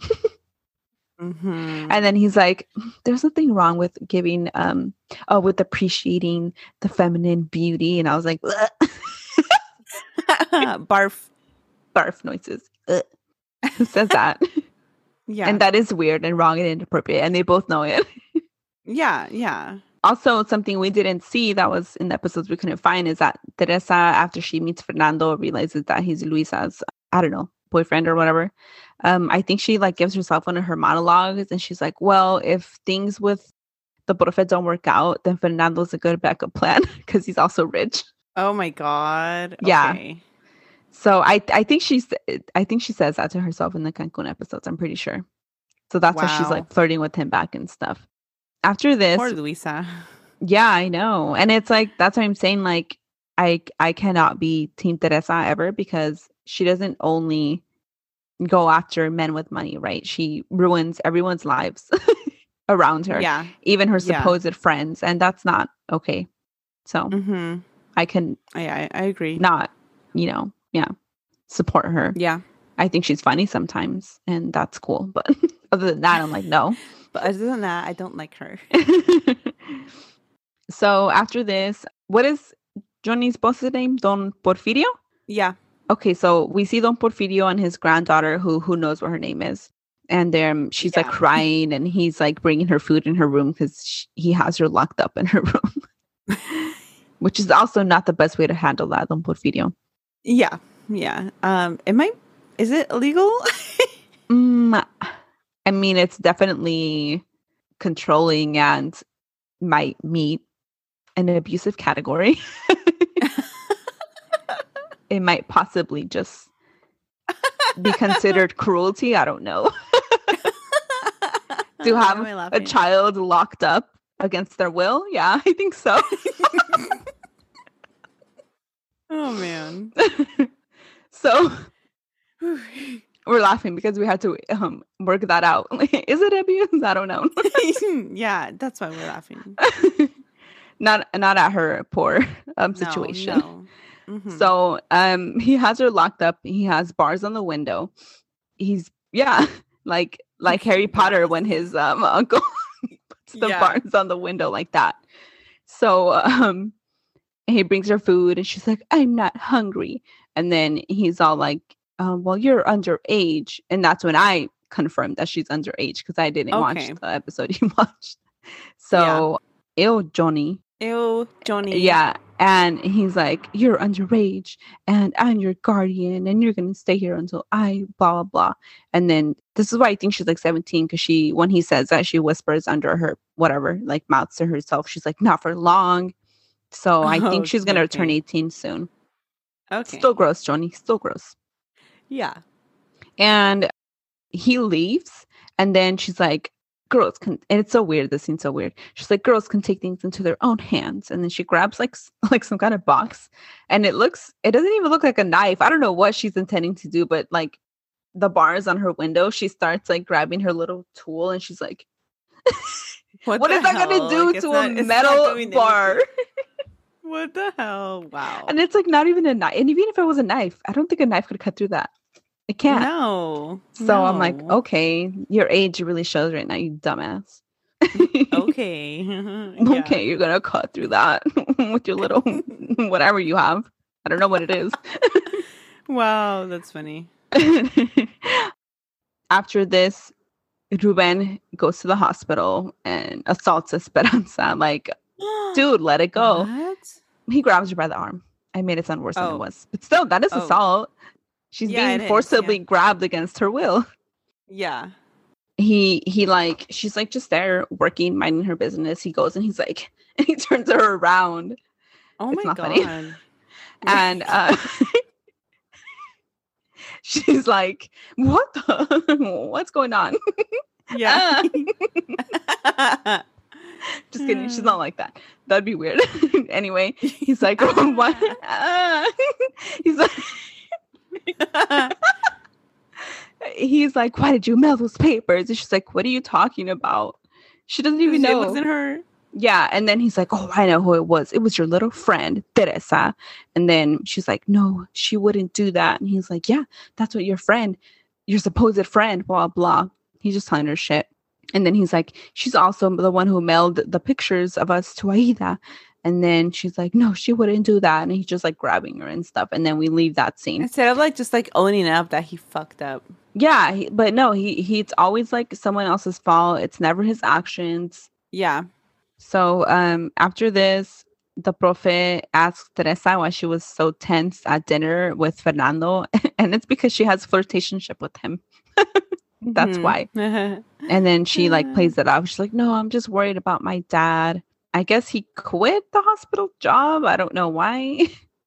Mm-hmm. And then he's like, there's nothing wrong with giving, um, oh, with appreciating the feminine beauty. And I was like, Barf. barf noises. Ugh. Who says that? Yeah. And that is weird and wrong and inappropriate. And they both know it. yeah. Yeah. Also, something we didn't see that was in the episodes we couldn't find is that Teresa, after she meets Fernando, realizes that he's Luisa's, I don't know, boyfriend or whatever. Um, I think she like gives herself one of her monologues and she's like, well, if things with the Profe don't work out, then Fernando's a good backup plan because he's also rich. Oh my God. Yeah. Okay. So I I think she's I think she says that to herself in the Cancun episodes, I'm pretty sure. So that's why she's Wow. like flirting with him back and stuff. After this, Poor Luisa. yeah, I know. And it's like, that's what I'm saying. Like, I I cannot be Team Teresa ever because she doesn't only go after men with money, right? She ruins everyone's lives around her, Yeah. even her Yeah. supposed friends. And that's not okay. So Mm-hmm. I can I, I I agree. not, you know, yeah, support her. Yeah. I think she's funny sometimes and that's cool. But other than that, I'm like, no. But other than that, I don't like her. So after this, what is Johnny's boss's name? Don Porfirio? Yeah. Okay, so we see Don Porfirio and his granddaughter, who who knows what her name is, and um, she's like Yeah. crying, and he's like bringing her food in her room because he has her locked up in her room, which is also not the best way to handle that, Don Porfirio. Yeah. Yeah. Um, it might, is it illegal? Mm, I mean, it's definitely controlling and might meet an abusive category. It might possibly just be considered cruelty? I don't know. To have a child locked up against their will? Yeah, I think so. Oh, man. So we're laughing because we had to um, work that out. Is it abuse? I don't know. Yeah, that's why we're laughing. Not not at her poor um, situation. No, no. Mm-hmm. So um, he has her locked up. He has bars on the window. He's, yeah, like like Harry Potter when his um, uncle puts the yeah. bars on the window like that. So um, he brings her food and she's like, I'm not hungry. And then he's all like, um, well, you're underage. And that's when I confirmed that she's underage because I didn't okay. watch the episode you watched. So, yeah. Ew, Johnny. Ew, Johnny. Yeah. And he's like, you're underage and I'm your guardian and you're going to stay here until I blah, blah, blah. And then this is why I think she's like seventeen because she, when he says that, she whispers under her, whatever, like mouths to herself. She's like, not for long. So I think she's going to okay. turn eighteen soon. Okay. Still gross, Johnny. Still gross. Yeah. And he leaves. And then she's like, girls can, and it's so weird. This seems so weird. She's like, girls can take things into their own hands. And then she grabs like, like some kind of box. And it looks, it doesn't even look like a knife. I don't know what she's intending to do, but like the bars on her window, she starts like grabbing her little tool and she's like, what, what is that going to do like, to a not, metal bar? What the hell? Wow. And it's like not even a knife. And even if it was a knife, I don't think a knife could cut through that. It can't. No. So no. I'm like, okay, your age really shows right now, you dumbass. Okay. Yeah. Okay, you're going to cut through that with your little whatever you have. I don't know what it is. Wow, that's funny. After this, Ruben goes to the hospital and assaults Esperanza. Like, dude, let it go. What? He grabs her by the arm. I made it sound worse oh. than it was. But still, that is oh. assault. She's yeah, being forcibly is, yeah. grabbed against her will. Yeah. He, he like, she's like just there working, minding her business. He goes and he's like, and he turns her around. Oh it's my not God. Funny. And uh, she's like, what the, what's going on? Yeah. Just kidding. She's not like that. That'd be weird. Anyway, he's like, oh, what? Uh, he's like, he's like, why did you mail those papers? And she's like, what are you talking about? She doesn't even know. It wasn't her. Yeah. And then he's like, oh, I know who it was. It was your little friend, Teresa. And then she's like, no, she wouldn't do that. And he's like, yeah, that's what your friend, your supposed friend, blah, blah. He's just telling her shit. And then he's like, she's also the one who mailed the pictures of us to Aida. And then she's like, no, she wouldn't do that. And he's just like grabbing her and stuff. And then we leave that scene. Instead of like just like owning up that he fucked up. Yeah. He, but no, he, he it's always like someone else's fault. It's never his actions. Yeah. So um, after this, the profe asked Teresa why she was so tense at dinner with Fernando. And it's because she has flirtationship with him. That's mm-hmm. why. And then she like plays it off. She's like, no, I'm just worried about my dad. I guess he quit the hospital job. I don't know why.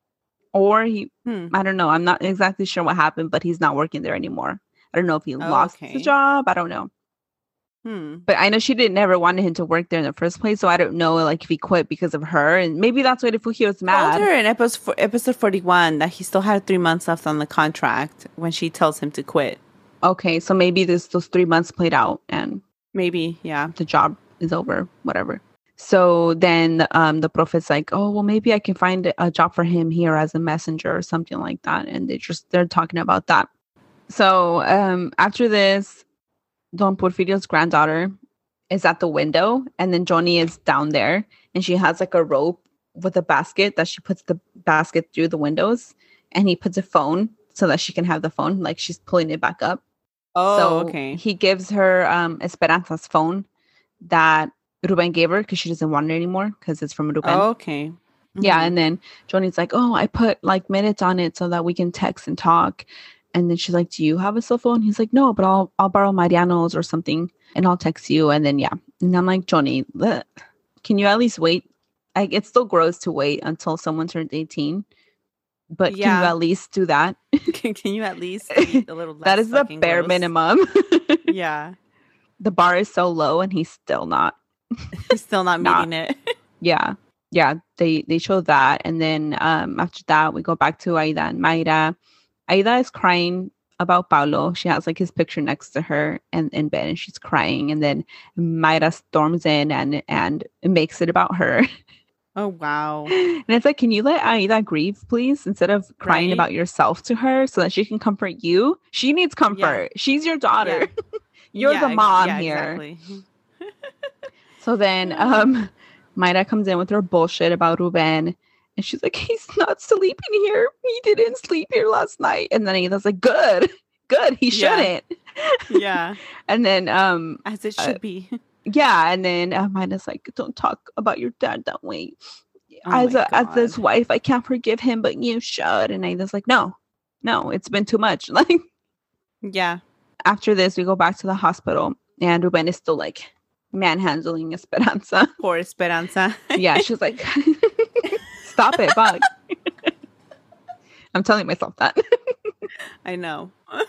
Or he, hmm. I don't know. I'm not exactly sure what happened, but he's not working there anymore. I don't know if he oh, lost okay. the job. I don't know. Hmm. But I know she didn't never wanted him to work there in the first place. So I don't know like if he quit because of her. And maybe that's why Refugio was mad. I told her in episode, episode forty-one that he still had three months left on the contract when she tells him to quit. Okay, so maybe this those three months played out and maybe, yeah, the job is over, whatever. So then um, the prophet's like, oh, well, maybe I can find a job for him here as a messenger or something like that. And they just, they're talking about that. So um, after this, Don Porfirio's granddaughter is at the window and then Johnny is down there and she has like a rope with a basket that she puts the basket through the windows and he puts a phone so that she can have the phone, like she's pulling it back up. Oh, so okay. He gives her um, Esperanza's phone that Ruben gave her because she doesn't want it anymore because it's from Ruben. Oh, okay. Mm-hmm. Yeah, and then Johnny's like, oh, I put like minutes on it so that we can text and talk. And then she's like, do you have a cell phone? He's like, no, but I'll I'll borrow Mariano's or something and I'll text you. And then, yeah. And I'm like, Johnny, bleh, can you at least wait? I, it's still gross to wait until someone turns eighteen But Yeah. can you at least do that? can, can you at least eat a little less? That is the fucking bare gross? minimum. Yeah. The bar is so low and he's still not. He's still not Not. meeting it. Yeah. Yeah. They they show that. And then um after that, we go back to Aida and Mayra. Aida is crying about Paulo. She has like his picture next to her and in bed and she's crying. And then Mayra storms in and and makes it about her. Oh, wow. And it's like, can you let Aida grieve, please? Instead of crying Right? about yourself to her so that she can comfort you. She needs comfort. She's your daughter. You're Yeah, the ex- mom yeah, here. Exactly. So then um Mayra comes in with her bullshit about Ruben. And she's like, he's not sleeping here. He didn't sleep here last night. And then Aida's like, good, good. He Yeah. shouldn't. Yeah. And then, um, As it Uh, should be. yeah. And then uh, Mayra's like, don't talk about your dad that way. Oh as my a, as his God. wife, I can't forgive him, but you should. And Aida's like, no, no, it's been too much. Like, Yeah. after this, we go back to the hospital and Ruben is still like manhandling Esperanza. Poor Esperanza. Yeah, she's like, stop it, Bug. I'm telling myself that. I know.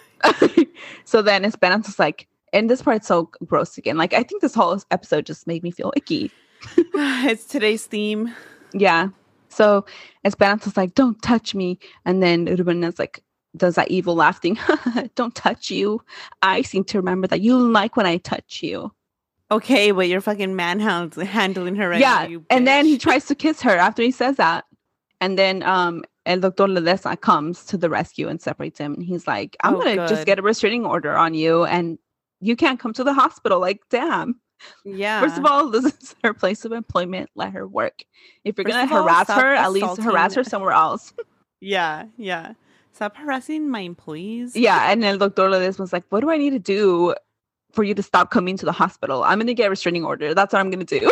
So then Esperanza's like, and this part's so gross again. Like, I think this whole episode just made me feel icky. It's today's theme. Yeah. So Esperanza's like, don't touch me. And then Ruben is like, does that evil laughing. Don't touch you. I seem to remember that you like when I touch you. Okay, but you're fucking manhandling handling her right yeah. now, you And then he bitch. tries to kiss her after he says that. And then um, El Doctor Ledesma comes to the rescue and separates him. And he's like, I'm Oh, going to just good. get a restraining order on you. And you can't come to the hospital. Like, damn. Yeah. First of all, this is her place of employment. Let her work. If you're First going to of all, harass stop her, at least assaulting- harass her somewhere else. Yeah, yeah. Stop harassing my employees. Yeah. And El Doctor Ledesma's like, what do I need to do for you to stop coming to the hospital? I'm going to get a restraining order. That's what I'm going to do.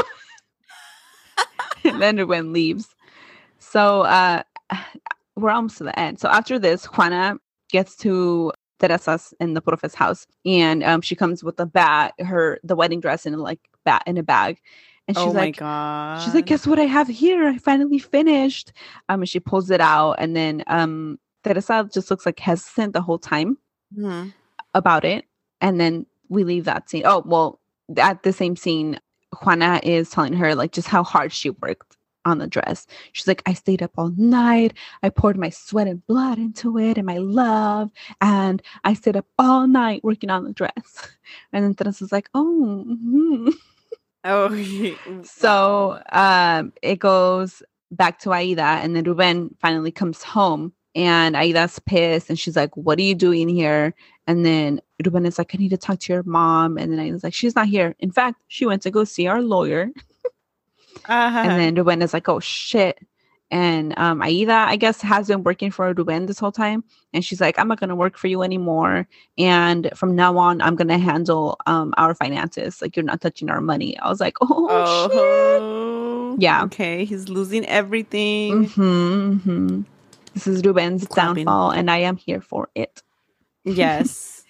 And then Ruben leaves. So uh, we're almost to the end. So after this, Juana gets to Teresa's in the Profe's house, and um, she comes with a bag, her the wedding dress in a like bat in a bag, and she's Oh my like, God. she's like, guess what I have here? I finally finished. Um, and she pulls it out, and then um, Teresa just looks like hesitant the whole time Mhm. about it, and then we leave that scene. Oh well, at the same scene, Juana is telling her like just how hard she worked on the dress. She's like, I stayed up all night. I poured my sweat and blood into it and my love. And I stayed up all night working on the dress. And then Teresa's like, oh. mhm." Oh. he- So um, it goes back to Aida. And then Ruben finally comes home. And Aida's pissed. And she's like, what are you doing here? And then Ruben is like, I need to talk to your mom. And then Aida's like, she's not here. In fact, she went to go see our lawyer. Uh-huh. And then Ruben is like, oh shit. And um, Aida, I guess, has been working for Ruben this whole time. And she's like, I'm not going to work for you anymore. And from now on, I'm going to handle um, our finances. Like, you're not touching our money. I was like, oh, shit. Oh. Yeah. Okay, he's losing everything. Mm-hmm, mm-hmm. This is Ruben's Clapping. downfall, and I am here for it. Yes.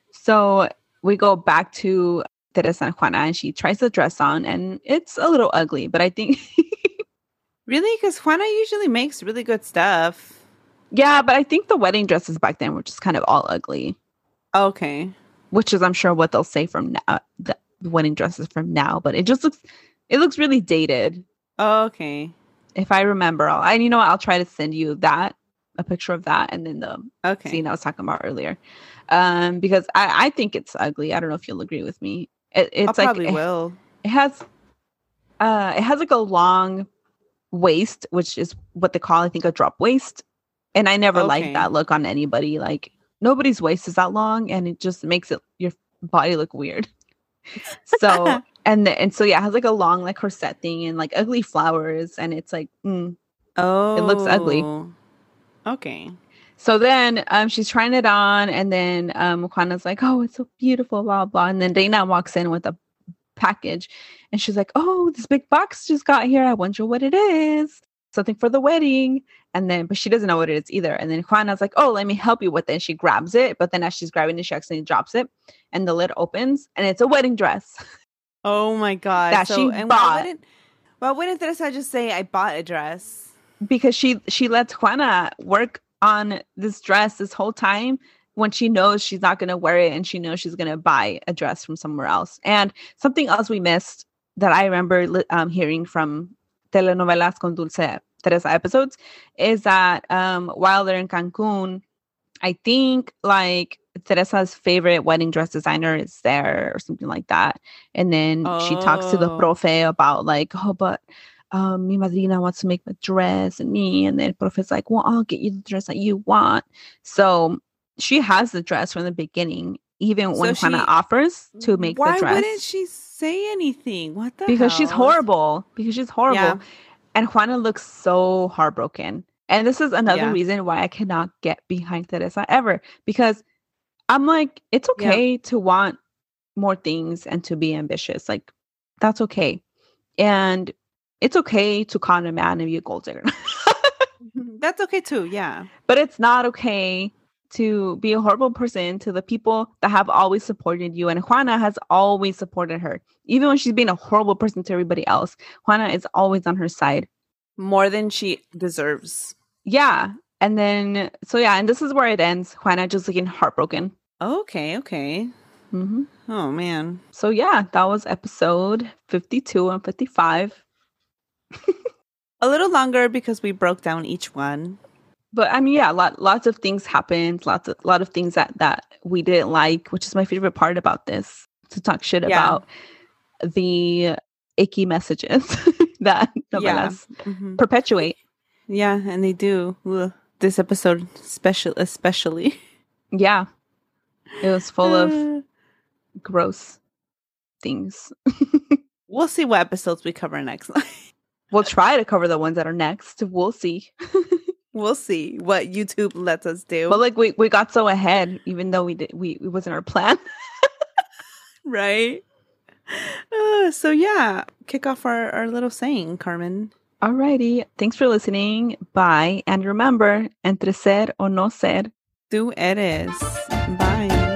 So we go back to Teresa and Juana, and she tries the dress on, and it's a little ugly, but I think... Really? Because Juana usually makes really good stuff. Yeah, but I think the wedding dresses back then were just kind of all ugly, Okay. which is, I'm sure, what they'll say from now. The wedding dresses from now, but it just looks, it looks really dated. Okay. If I remember, I'll, and you know what, I'll try to send you that, a picture of that, and then the Okay. scene I was talking about earlier, um, because I, I think it's ugly. I don't know if you'll agree with me. It, it's I like probably it, will. it has, uh, it has like a long waist, which is what they call, I think, a drop waist. And I never Okay. liked that look on anybody. Like, nobody's waist is that long, and it just makes it your body look weird. So and the, and so yeah, it has like a long like corset thing and like ugly flowers, and it's like mm. Oh. It looks ugly. Okay. So then um she's trying it on, and then um Juana's like, oh, it's so beautiful, blah blah. And then Dana walks in with a package, and she's like, oh, this big box just got here. I wonder what it is. Something for the wedding. And then, but she doesn't know what it is either. And then Juana's like, oh, let me help you with it. And she grabs it, but then as she's grabbing it, she accidentally drops it, and the lid opens, and it's a wedding dress. Oh my God. That so, she and bought. Why wouldn't, why wouldn't Teresa just say, I bought a dress? because she she lets Juana work on this dress this whole time when she knows she's not going to wear it and she knows she's going to buy a dress from somewhere else. And something else we missed that I remember um, hearing from Telenovelas con Dulce Teresa episodes is that um, while they're in Cancun, I think like Teresa's favorite wedding dress designer is there or something like that. And then oh. she talks to the profe about like, oh, but um, mi madrina wants to make a dress and me. And then profe's like, well, I'll get you the dress that you want. So she has the dress from the beginning, even so when she, Juana offers to make the dress. Why wouldn't she say anything? What the Because hell? she's horrible. Because she's horrible. Yeah. And Juana looks so heartbroken. And this is another yeah. reason why I cannot get behind Teresa ever. Because I'm like, it's okay yeah. to want more things and to be ambitious. Like, that's okay. And it's okay to con a man and be a gold digger. That's okay too, yeah. But it's not okay to be a horrible person to the people that have always supported you. And Juana has always supported her. Even when she's being a horrible person to everybody else, Juana is always on her side. More than she deserves. Yeah. And then, so yeah, and this is where it ends. Juana just looking heartbroken. Okay, okay. Mm-hmm. Oh, man. So yeah, that was episode fifty-two and fifty-five. A little longer because we broke down each one. But I mean, yeah, lot, lots of things happened. Lots of, lot of things that, that we didn't like, which is my favorite part about this, to talk shit yeah. about the icky messages that novelas yeah. mm-hmm. perpetuate. Yeah, and they do. Ugh. This episode special, especially. Yeah. It was full of gross things. We'll see what episodes we cover next. We'll try to cover the ones that are next. We'll see. We'll see what YouTube lets us do. But like we, we got so ahead, even though we did we it wasn't our plan. Right. Uh, so yeah, kick off our, our little saying, Carmen. Alrighty. Thanks for listening. Bye. And remember, entre ser o no ser, tú eres. Bye.